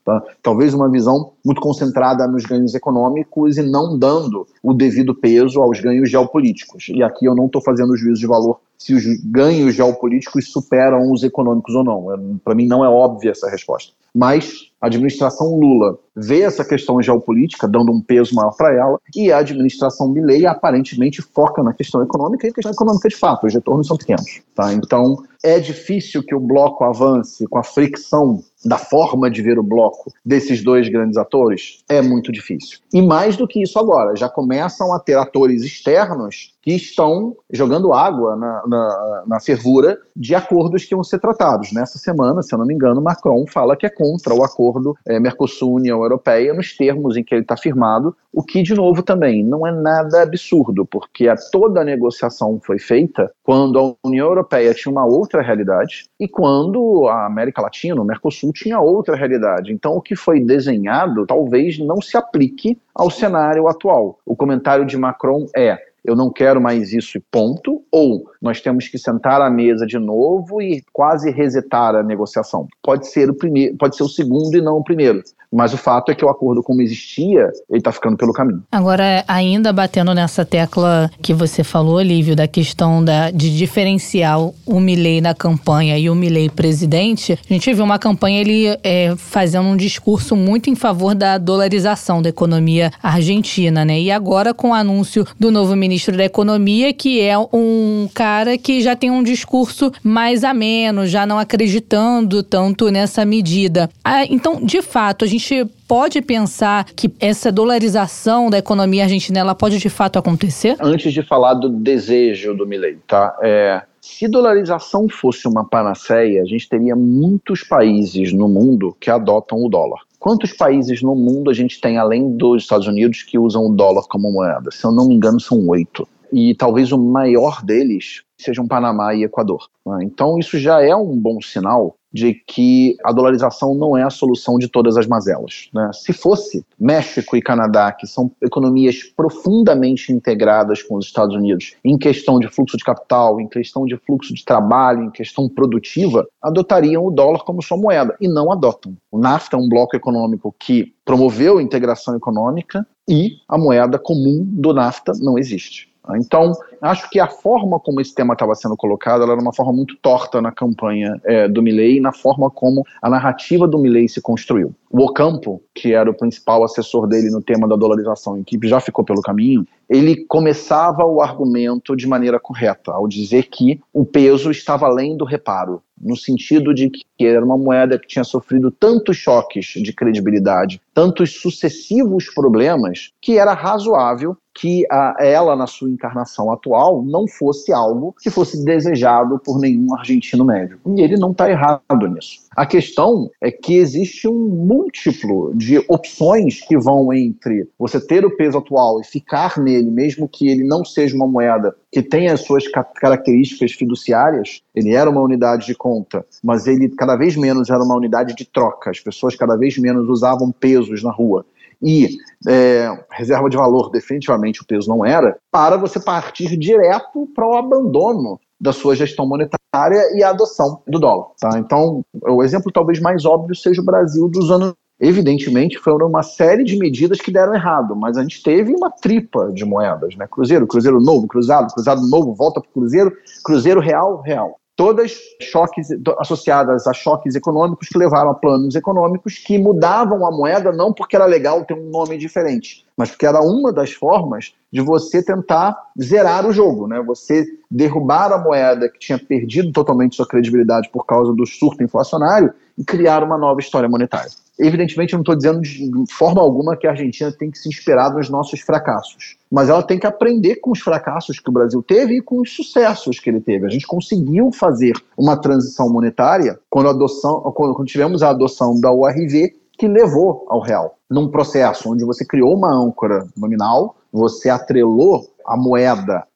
Tá? Talvez uma visão muito concentrada nos ganhos econômicos e não dando o devido peso aos ganhos geopolíticos. E aqui eu não estou fazendo juízo de valor se os ganhos geopolíticos superam os econômicos ou não. Para mim não é óbvia essa resposta. Mas a administração Lula vê essa questão geopolítica, dando um peso maior para ela, e a administração Milei aparentemente foca na questão econômica, e a questão econômica de fato, os retornos são pequenos. Tá? Então é difícil que o bloco avance com a fricção da forma de ver o bloco desses dois grandes atores, é muito difícil. E mais do que isso agora, já começam a ter atores externos que estão jogando água na, na, na fervura de acordos que vão ser tratados. Nessa semana, se eu não me engano, Macron fala que é contra o acordo é, Mercosul-União Europeia nos termos em que ele está firmado, o que, de novo, também não é nada absurdo, porque a, toda a negociação foi feita quando a União Europeia tinha uma outra realidade e quando a América Latina, o Mercosul, tinha outra realidade. Então, o que foi desenhado talvez não se aplique ao cenário atual. O comentário de Macron é: eu não quero mais isso e ponto, ou nós temos que sentar à mesa de novo e quase resetar a negociação. Pode ser o primeiro, pode ser o segundo e não o primeiro, mas o fato é que o acordo como existia, ele está ficando pelo caminho. Agora, ainda batendo nessa tecla que você falou, Lívio, da questão da, de diferenciar o Milei na campanha e o Milei presidente, a gente viu uma campanha ele é, fazendo um discurso muito em favor da dolarização da economia argentina, né? E agora com o anúncio do novo ministro ministro da Economia, que é um cara que já tem um discurso mais ameno, já não acreditando tanto nessa medida. Ah, então, de fato, a gente pode pensar que essa dolarização da economia argentina, ela pode de fato acontecer? Antes de falar do desejo do Milei, tá? É, se dolarização fosse uma panaceia, a gente teria muitos países no mundo que adotam o dólar. Quantos países no mundo a gente tem, além dos Estados Unidos, que usam o dólar como moeda? Se eu não me engano, são oito. E talvez o maior deles sejam Panamá e Equador. Então isso já é um bom sinal de que a dolarização não é a solução de todas as mazelas, né? Se fosse México e Canadá, que são economias profundamente integradas com os Estados Unidos em questão de fluxo de capital, em questão de fluxo de trabalho, em questão produtiva, adotariam o dólar como sua moeda, e não adotam. O NAFTA é um bloco econômico que promoveu a integração econômica e a moeda comum do NAFTA não existe. Então, acho que a forma como esse tema estava sendo colocado, ela era uma forma muito torta na campanha é, do Milei e na forma como a narrativa do Milei se construiu. O Ocampo, que era o principal assessor dele no tema da dolarização, e que já ficou pelo caminho, ele começava o argumento de maneira correta, ao dizer que o peso estava além do reparo, no sentido de que era uma moeda que tinha sofrido tantos choques de credibilidade, tantos sucessivos problemas, que era razoável que a, ela, na sua encarnação atual, não fosse algo que fosse desejado por nenhum argentino médio. E ele não está errado nisso. A questão é que existe um múltiplo de opções que vão entre você ter o peso atual e ficar nele, mesmo que ele não seja uma moeda que tenha as suas características fiduciárias. Ele era uma unidade de conta, mas ele cada vez menos era uma unidade de troca. As pessoas cada vez menos usavam pesos na rua. E é, reserva de valor, definitivamente o peso não era, para você partir direto para o abandono da sua gestão monetária e a adoção do dólar. Tá? Então, o exemplo talvez mais óbvio seja o Brasil dos anos. Evidentemente, foram uma série de medidas que deram errado, mas a gente teve uma tripa de moedas, né? Cruzeiro, Cruzeiro novo, cruzado, cruzado novo, volta para o Cruzeiro, Cruzeiro real, real. Todas choques associadas a choques econômicos que levaram a planos econômicos que mudavam a moeda, não porque era legal ter um nome diferente, mas porque era uma das formas de você tentar zerar o jogo, né? Você derrubar a moeda que tinha perdido totalmente sua credibilidade por causa do surto inflacionário e criar uma nova história monetária. Evidentemente, eu não estou dizendo de forma alguma que a Argentina tem que se inspirar nos nossos fracassos, mas ela tem que aprender com os fracassos que o Brasil teve e com os sucessos que ele teve. A gente conseguiu fazer uma transição monetária quando, a adoção, quando, quando tivemos a adoção da U R V, que levou ao real, num processo onde você criou uma âncora nominal, você atrelou a moeda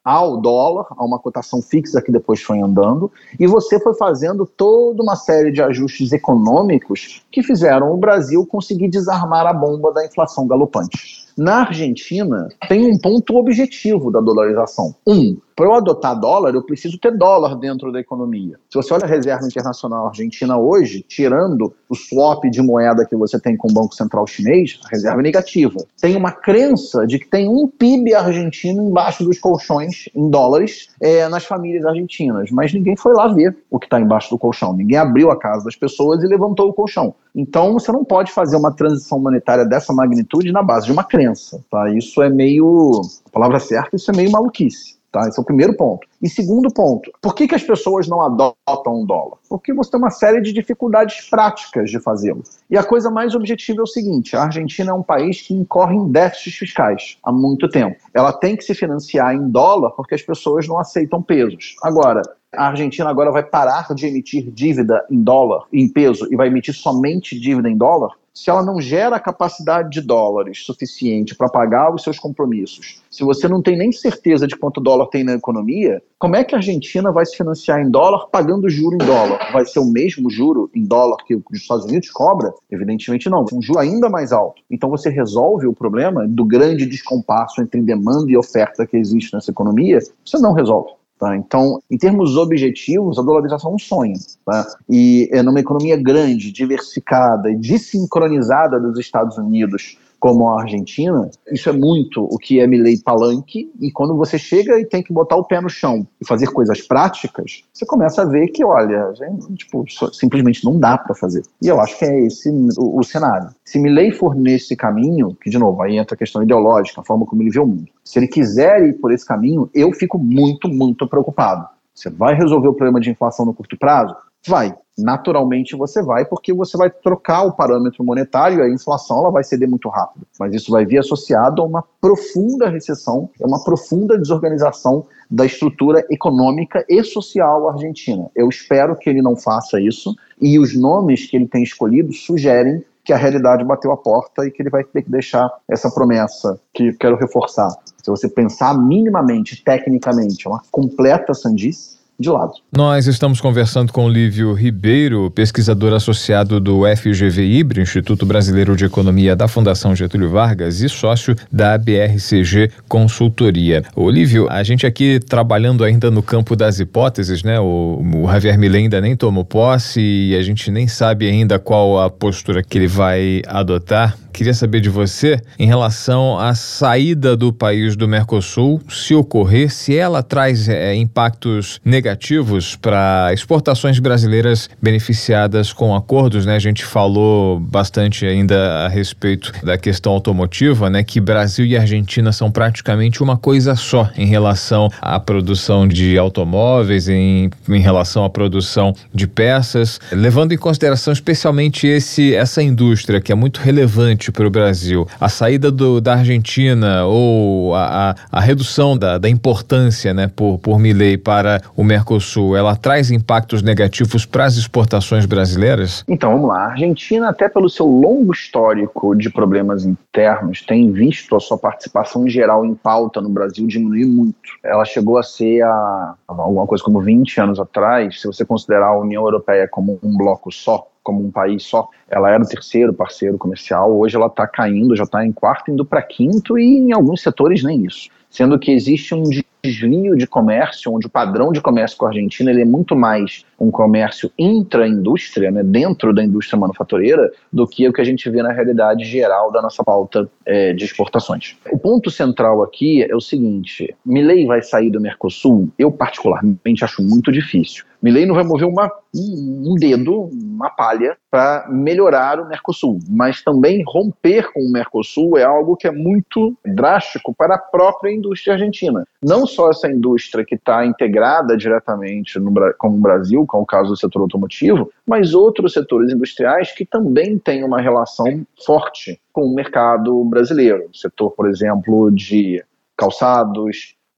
ao dólar, a uma cotação fixa que depois foi andando, e você foi fazendo toda uma série de ajustes econômicos que fizeram o Brasil conseguir desarmar a bomba da inflação galopante. Na Argentina, tem um ponto objetivo da dolarização. Um, para eu adotar dólar, eu preciso ter dólar dentro da economia. Se você olha a reserva internacional argentina hoje, tirando o swap de moeda que você tem com o Banco Central chinês, a reserva é negativa. Tem uma crença de que tem um P I B argentino embaixo dos colchões, em dólares, é, nas famílias argentinas. Mas ninguém foi lá ver o que está embaixo do colchão. Ninguém abriu a casa das pessoas e levantou o colchão. Então, você não pode fazer uma transição monetária dessa magnitude na base de uma crença. Tá? Isso é meio... A palavra certa, isso é meio maluquice. Tá? Esse é o primeiro ponto. E segundo ponto, por que, que as pessoas não adotam um dólar? Porque você tem uma série de dificuldades práticas de fazê-lo. E a coisa mais objetiva é o seguinte, a Argentina é um país que incorre em déficits fiscais há muito tempo. Ela tem que se financiar em dólar porque as pessoas não aceitam pesos. Agora, a Argentina agora vai parar de emitir dívida em dólar, em peso, e vai emitir somente dívida em dólar? Se ela não gera capacidade de dólares suficiente para pagar os seus compromissos, se você não tem nem certeza de quanto dólar tem na economia, como é que a Argentina vai se financiar em dólar pagando juro em dólar? Vai ser o mesmo juro em dólar que os Estados Unidos cobra? Evidentemente não, um juro ainda mais alto. Então você resolve o problema do grande descompasso entre demanda e oferta que existe nessa economia? Você não resolve. Tá? Então, em termos objetivos, a dolarização é um sonho. Tá? E é numa economia grande, diversificada e desincronizada dos Estados Unidos como a Argentina, isso é muito o que é Milei palanque, e quando você chega e tem que botar o pé no chão e fazer coisas práticas, você começa a ver que, olha, tipo, simplesmente não dá para fazer. E eu acho que é esse o, o cenário. Se Milei for nesse caminho, que de novo, aí entra a questão ideológica, a forma como ele vê o mundo, se ele quiser ir por esse caminho, eu fico muito, muito preocupado. Você vai resolver o problema de inflação no curto prazo? Vai. Naturalmente você vai, porque você vai trocar o parâmetro monetário e a inflação ela vai ceder muito rápido. Mas isso vai vir associado a uma profunda recessão, a uma profunda desorganização da estrutura econômica e social argentina. Eu espero que ele não faça isso, e os nomes que ele tem escolhido sugerem que a realidade bateu a porta e que ele vai ter que deixar essa promessa, que eu quero reforçar. Se você pensar minimamente, tecnicamente, é uma completa sandice, de lado. Nós estamos conversando com o Lívio Ribeiro, pesquisador associado do F G V I B R, Instituto Brasileiro de Economia da Fundação Getúlio Vargas, e sócio da B R C G Consultoria. Ô Lívio, a gente aqui trabalhando ainda no campo das hipóteses, né? O, o Javier Milei ainda nem tomou posse e a gente nem sabe ainda qual a postura que ele vai adotar. Queria saber de você em relação à saída do país do Mercosul, se ocorrer, se ela traz é, impactos negativos para exportações brasileiras beneficiadas com acordos, né? A gente falou bastante ainda a respeito da questão automotiva, né? Que Brasil e Argentina são praticamente uma coisa só em relação à produção de automóveis, em, em relação à produção de peças, levando em consideração especialmente esse, essa indústria que é muito relevante para o Brasil. A saída do, da Argentina ou a, a, a redução da, da importância, né, por, por Milei para o Mercosul, ela traz impactos negativos para as exportações brasileiras? Então, vamos lá. A Argentina, até pelo seu longo histórico de problemas internos, tem visto a sua participação geral em pauta no Brasil diminuir muito. Ela chegou a ser, a, alguma coisa como vinte anos atrás, se você considerar a União Europeia como um bloco só, como um país só, ela era o terceiro parceiro comercial, hoje ela está caindo, já está em quarto, indo para quinto, e em alguns setores nem isso. Sendo que existe um desvio de comércio, onde o padrão de comércio com a Argentina ele é muito mais um comércio intra-indústria, né, dentro da indústria manufatureira, do que o que a gente vê na realidade geral da nossa pauta é, de exportações. O ponto central aqui é o seguinte: Milei vai sair do Mercosul? Eu particularmente acho muito difícil. Milei não vai mover uma, um dedo, uma palha, para melhorar o Mercosul, mas também romper com o Mercosul é algo que é muito drástico para a própria indústria argentina. Não só essa indústria que está integrada diretamente no, com o Brasil, com o caso do setor automotivo, mas outros setores industriais que também têm uma relação forte com o mercado brasileiro. O setor, por exemplo, de calçados,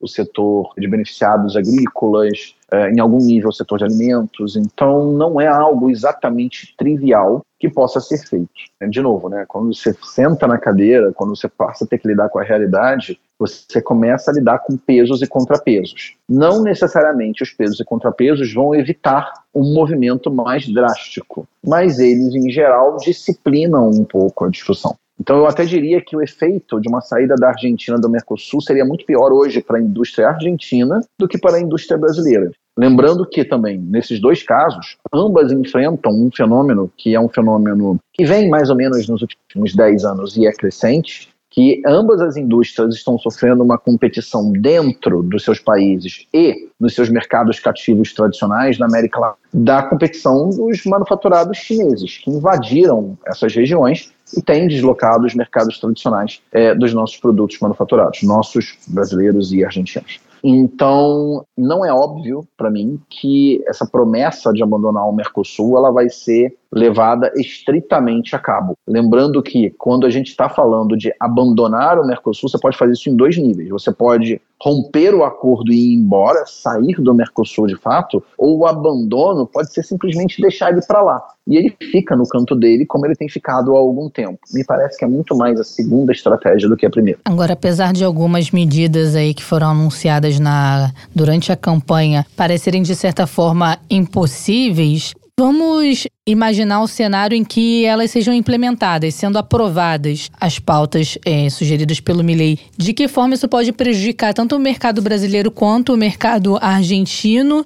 o setor de beneficiados agrícolas, é, em algum nível o setor de alimentos. Então não é algo exatamente trivial que possa ser feito. De novo, né, quando você senta na cadeira, quando você passa a ter que lidar com a realidade, você começa a lidar com pesos e contrapesos. Não necessariamente os pesos e contrapesos vão evitar um movimento mais drástico, mas eles, em geral, disciplinam um pouco a discussão. Então eu até diria que o efeito de uma saída da Argentina do Mercosul seria muito pior hoje para a indústria argentina do que para a indústria brasileira. Lembrando que também, nesses dois casos, ambas enfrentam um fenômeno que é um fenômeno que vem mais ou menos nos últimos dez anos e é crescente, que ambas as indústrias estão sofrendo uma competição dentro dos seus países e nos seus mercados cativos tradicionais na América Latina, da competição dos manufaturados chineses, que invadiram essas regiões e têm deslocado os mercados tradicionais é, dos nossos produtos manufaturados, nossos brasileiros e argentinos. Então, não é óbvio para mim que essa promessa de abandonar o Mercosul ela vai ser levada estritamente a cabo. Lembrando que quando a gente está falando de abandonar o Mercosul, você pode fazer isso em dois níveis. Você pode romper o acordo e ir embora, sair do Mercosul de fato, ou o abandono pode ser simplesmente deixar ele para lá. E ele fica no canto dele como ele tem ficado há algum tempo. Me parece que é muito mais a segunda estratégia do que a primeira. Agora, apesar de algumas medidas aí que foram anunciadas na, durante a campanha parecerem de certa forma impossíveis, vamos imaginar o cenário em que elas sejam implementadas, sendo aprovadas as pautas é, sugeridas pelo Milei. De que forma isso pode prejudicar tanto o mercado brasileiro quanto o mercado argentino?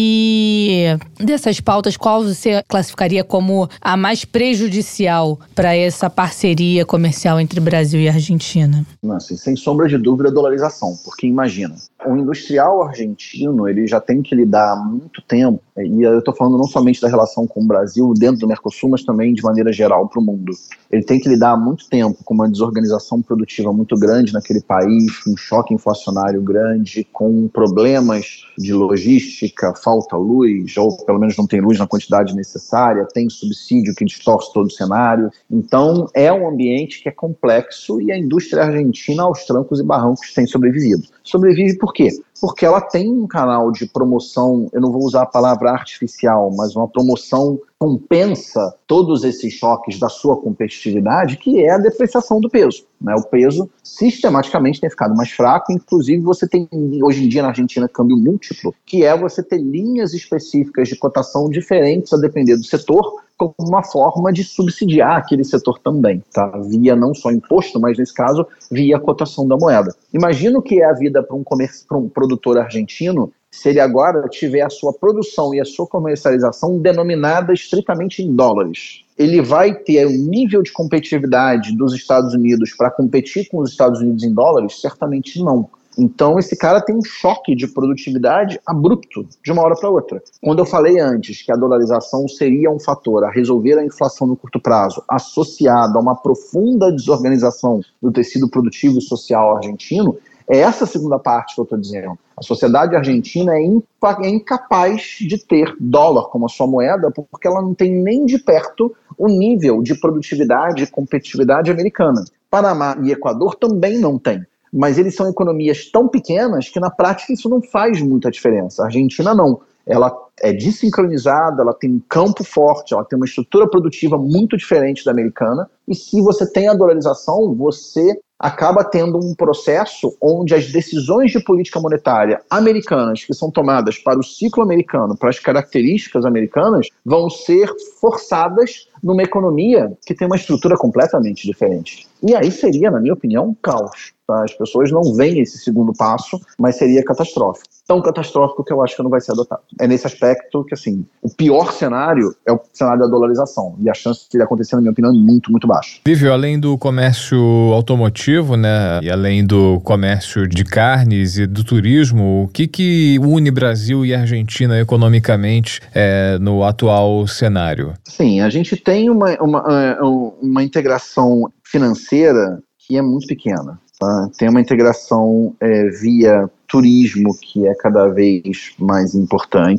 E dessas pautas, qual você classificaria como a mais prejudicial para essa parceria comercial entre Brasil e Argentina? Nossa, sem sombra de dúvida, a dolarização. Porque imagina, o industrial argentino ele já tem que lidar há muito tempo, e eu estou falando não somente da relação com o Brasil, dentro do Mercosul, mas também de maneira geral para o mundo. Ele tem que lidar há muito tempo com uma desorganização produtiva muito grande naquele país, com um choque inflacionário grande, com problemas de logística, falta luz, ou pelo menos não tem luz na quantidade necessária, tem subsídio que distorce todo o cenário. Então é um ambiente que é complexo e a indústria argentina aos trancos e barrancos tem sobrevivido. Sobrevive por quê? Porque ela tem um canal de promoção, eu não vou usar a palavra artificial, mas uma promoção compensa todos esses choques da sua competitividade, que é a depreciação do peso, né? O peso sistematicamente tem ficado mais fraco, inclusive você tem hoje em dia na Argentina câmbio múltiplo, que é você ter linhas específicas de cotação diferentes a depender do setor, como uma forma de subsidiar aquele setor também, tá? Via não só imposto, mas nesse caso, via cotação da moeda. Imagina o que é a vida para um, comerci- para um produtor argentino se ele agora tiver a sua produção e a sua comercialização denominada estritamente em dólares. Ele vai ter um nível de competitividade dos Estados Unidos para competir com os Estados Unidos em dólares? Certamente não. Então esse cara tem um choque de produtividade abrupto, de uma hora para outra. Quando eu falei antes que a dolarização seria um fator a resolver a inflação no curto prazo, associado a uma profunda desorganização do tecido produtivo e social argentino, é essa segunda parte que eu estou dizendo. A sociedade argentina é, impa- é incapaz de ter dólar como a sua moeda porque ela não tem nem de perto o nível de produtividade e competitividade americana. Panamá e Equador também não têm. Mas eles são economias tão pequenas que na prática isso não faz muita diferença. A Argentina não. Ela é desincronizada, ela tem um campo forte, ela tem uma estrutura produtiva muito diferente da americana, e se você tem a dolarização, você acaba tendo um processo onde as decisões de política monetária americanas, que são tomadas para o ciclo americano, para as características americanas, vão ser forçadas numa economia que tem uma estrutura completamente diferente. E aí seria, na minha opinião, um caos. Tá? As pessoas não veem esse segundo passo, mas seria catastrófico. Tão catastrófico que eu acho que não vai ser adotado. É nesse aspecto que, assim, o pior cenário é o cenário da dolarização. E a chance de ele acontecer, na minha opinião, é muito, muito baixa. Lívio, além do comércio automotivo, né, e além do comércio de carnes e do turismo, o que que une Brasil e Argentina economicamente é, no atual cenário? Sim, a gente tem uma, uma, uma integração financeira que é muito pequena. Tá? Tem uma integração é, via turismo que é cada vez mais importante.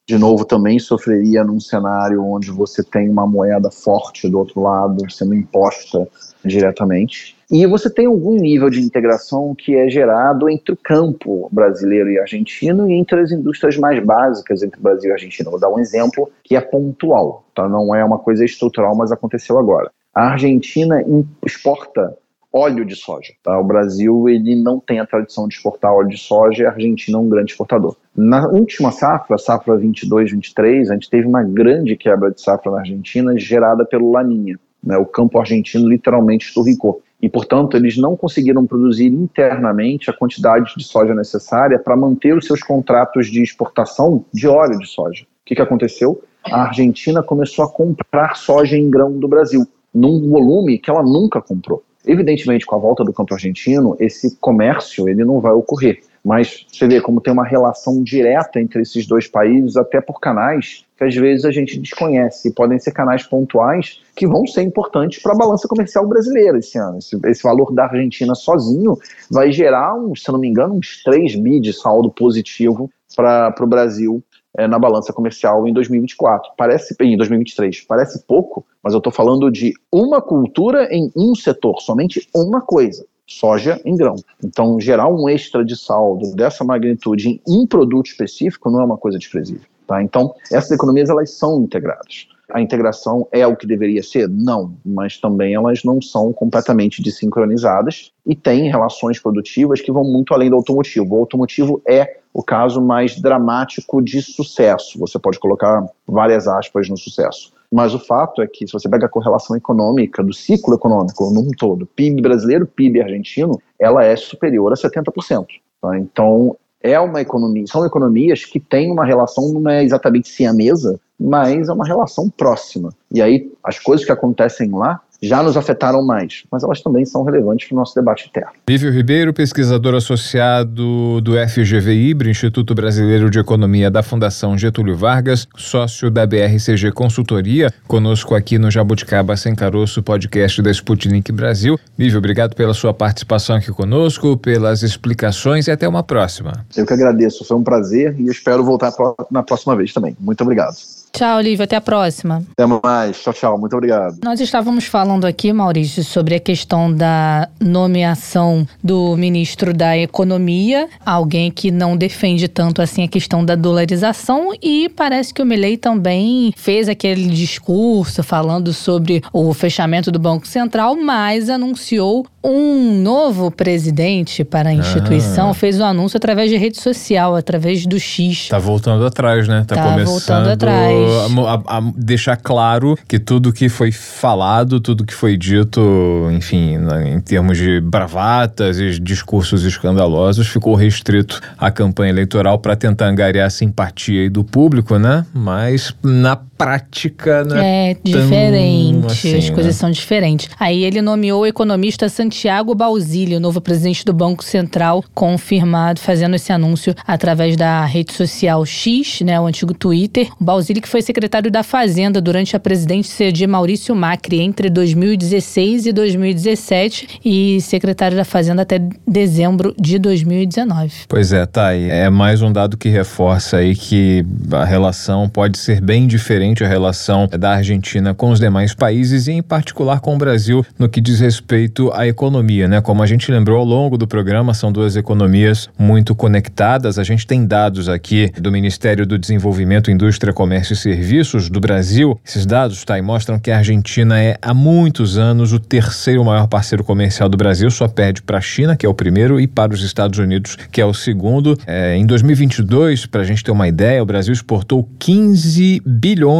de novo, também sofreria num cenário onde você tem uma moeda forte do outro lado sendo imposta diretamente. E você tem algum nível de integração que é gerado entre o campo brasileiro e argentino e entre as indústrias mais básicas entre Brasil e Argentina. Vou dar um exemplo que é pontual, tá? Não é uma coisa estrutural, mas aconteceu agora. A Argentina exporta óleo de soja. Tá? O Brasil ele não tem a tradição de exportar óleo de soja e a Argentina é um grande exportador. Na última safra, safra vinte e dois, vinte e três, a gente teve uma grande quebra de safra na Argentina gerada pelo Laninha. Né? O campo argentino literalmente esturricou. E, portanto, eles não conseguiram produzir internamente a quantidade de soja necessária para manter os seus contratos de exportação de óleo de soja. O que, que aconteceu? A Argentina começou a comprar soja em grão do Brasil, num volume que ela nunca comprou. Evidentemente, com a volta do campo argentino, esse comércio ele não vai ocorrer. Mas você vê como tem uma relação direta entre esses dois países, até por canais que às vezes a gente desconhece. E podem ser canais pontuais que vão ser importantes para a balança comercial brasileira esse ano. Esse, esse valor da Argentina sozinho vai gerar, um, se não me engano, uns três bi de saldo positivo para o Brasil é, na balança comercial em dois mil e vinte e quatro. Parece, em dois mil e vinte e três. Parece pouco, mas eu estou falando de uma cultura em um setor, somente uma coisa. Soja em grão. Então, gerar um extra de saldo dessa magnitude em um produto específico não é uma coisa desprezível. Tá? Então, essas economias elas são integradas. A integração é o que deveria ser? Não, mas também elas não são completamente desincronizadas e têm relações produtivas que vão muito além do automotivo. O automotivo é o caso mais dramático de sucesso. Você pode colocar várias aspas no sucesso. Mas o fato é que se você pega a correlação econômica do ciclo econômico num todo, P I B brasileiro, P I B argentino, ela é superior a setenta por cento. Tá? Então, é uma economia, são economias que têm uma relação, não é exatamente siamesa, mas é uma relação próxima. E aí, as coisas que acontecem lá já nos afetaram mais, mas elas também são relevantes para o nosso debate interno. Lívio Ribeiro, pesquisador associado do F G V I B R, Instituto Brasileiro de Economia da Fundação Getúlio Vargas, sócio da B R C G Consultoria, conosco aqui no Jabuticaba Sem Caroço, podcast da Sputnik Brasil. Lívio, obrigado pela sua participação aqui conosco, pelas explicações e até uma próxima. Eu que agradeço, foi um prazer e eu espero voltar na próxima vez também. Muito obrigado. Tchau, Lívio. Até a próxima. Até mais. Tchau, tchau. Muito obrigado. Nós estávamos falando aqui, Maurício, sobre a questão da nomeação do ministro da Economia, alguém que não defende tanto assim a questão da dolarização, e parece que o Milei também fez aquele discurso falando sobre o fechamento do Banco Central, mas anunciou um novo presidente para a instituição, ah. fez um anúncio através de rede social, através do X. Tá voltando atrás, né? Tá, tá começando voltando atrás. A, a, a deixar claro que tudo que foi falado, tudo que foi dito, enfim, em termos de bravatas e discursos escandalosos, ficou restrito à campanha eleitoral para tentar angariar a simpatia do público, né? Mas na prática, né? É diferente, assim, as coisas né? são diferentes. Aí ele nomeou o economista Santiago Bauzilli, o novo presidente do Banco Central, confirmado, fazendo esse anúncio através da rede social X, né, o antigo Twitter. O Bauzilli, que foi secretário da Fazenda durante a presidência de Maurício Macri entre dois mil e dezesseis e dois mil e dezessete e secretário da Fazenda até dezembro de dois mil e dezenove. Pois é, tá aí. É mais um dado que reforça aí que a relação pode ser bem diferente, a relação da Argentina com os demais países e em particular com o Brasil no que diz respeito à economia, né? Como a gente lembrou ao longo do programa, são duas economias muito conectadas. A gente tem dados aqui do Ministério do Desenvolvimento, Indústria, Comércio e Serviços do Brasil. Esses dados, tá, e mostram que a Argentina é há muitos anos o terceiro maior parceiro comercial do Brasil, só perde para a China, que é o primeiro, e para os Estados Unidos, que é o segundo. É, em dois mil e vinte e dois, para a gente ter uma ideia, o Brasil exportou quinze bilhões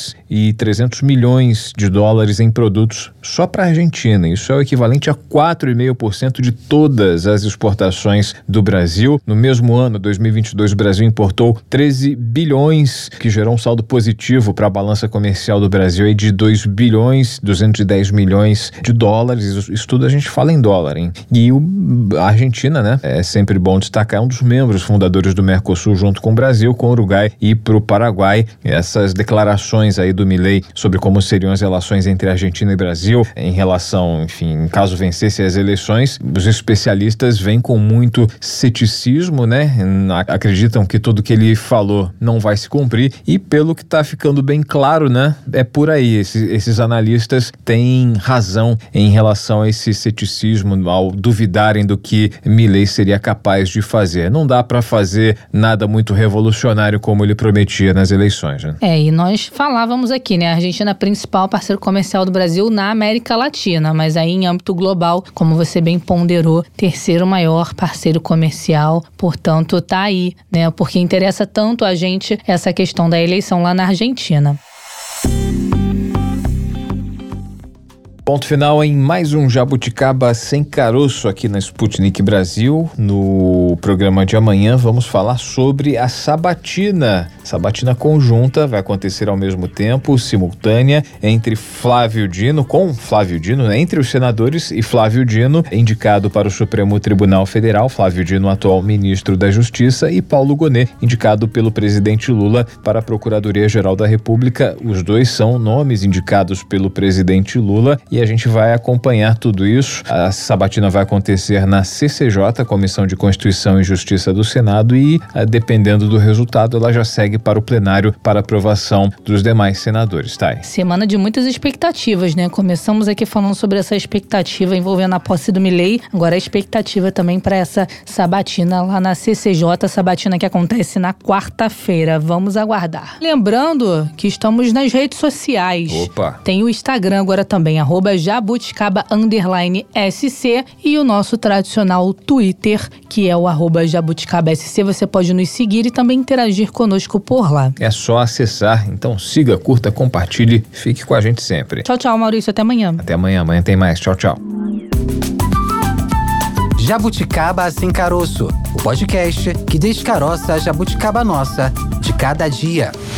e trezentos milhões de dólares em produtos só para a Argentina. Isso é o equivalente a quatro vírgula cinco por cento de todas as exportações do Brasil. No mesmo ano, dois mil e vinte e dois, o Brasil importou treze bilhões, que gerou um saldo positivo para a balança comercial do Brasil aí de dois bilhões, duzentos e dez milhões de dólares. Isso, isso tudo a gente fala em dólar, hein? E o, a Argentina, né? É sempre bom destacar, é um dos membros fundadores do Mercosul junto com o Brasil, com o Uruguai e para o Paraguai. Essas declarações declarações aí do Milei sobre como seriam as relações entre Argentina e Brasil em relação, enfim, caso vencesse as eleições. Os especialistas vêm com muito ceticismo, né? Acreditam que tudo que ele falou não vai se cumprir e, pelo que está ficando bem claro, né? É por aí. Esses, esses analistas têm razão em relação a esse ceticismo, ao duvidarem do que Milei seria capaz de fazer. Não dá para fazer nada muito revolucionário como ele prometia nas eleições, né? É, e nós falávamos aqui, né? A Argentina é o principal parceiro comercial do Brasil na América Latina, mas aí em âmbito global, como você bem ponderou, terceiro maior parceiro comercial, portanto tá aí, né? Porque interessa tanto a gente essa questão da eleição lá na Argentina. Ponto final em mais um Jabuticaba Sem Caroço aqui na Sputnik Brasil. No programa de amanhã vamos falar sobre a sabatina. Sabatina conjunta vai acontecer ao mesmo tempo, simultânea, entre Flávio Dino, com Flávio Dino, né? Entre os senadores e Flávio Dino, indicado para o Supremo Tribunal Federal, Flávio Dino, atual ministro da Justiça, e Paulo Gonet, indicado pelo presidente Lula para a Procuradoria-Geral da República. Os dois são nomes indicados pelo presidente Lula e a gente vai acompanhar tudo isso. A sabatina vai acontecer na C C J, Comissão de Constituição e Justiça do Senado, e, dependendo do resultado, ela já segue para o plenário para aprovação dos demais senadores, tá? Semana de muitas expectativas, né? Começamos aqui falando sobre essa expectativa envolvendo a posse do Milei, agora a expectativa também para essa sabatina lá na C C J, sabatina que acontece na quarta-feira. Vamos aguardar. Lembrando que estamos nas redes sociais. Opa! Tem o Instagram agora também, arroba jabuticaba underline sc, e o nosso tradicional Twitter, que é o arroba jabuticaba sc. Você pode nos seguir e também interagir conosco por lá. É só acessar, então siga, curta, compartilhe, fique com a gente sempre. Tchau, tchau, Maurício, até amanhã. Até amanhã, amanhã tem mais. Tchau, tchau. Jabuticaba Sem Caroço, o podcast que descaroça a jabuticaba nossa de cada dia.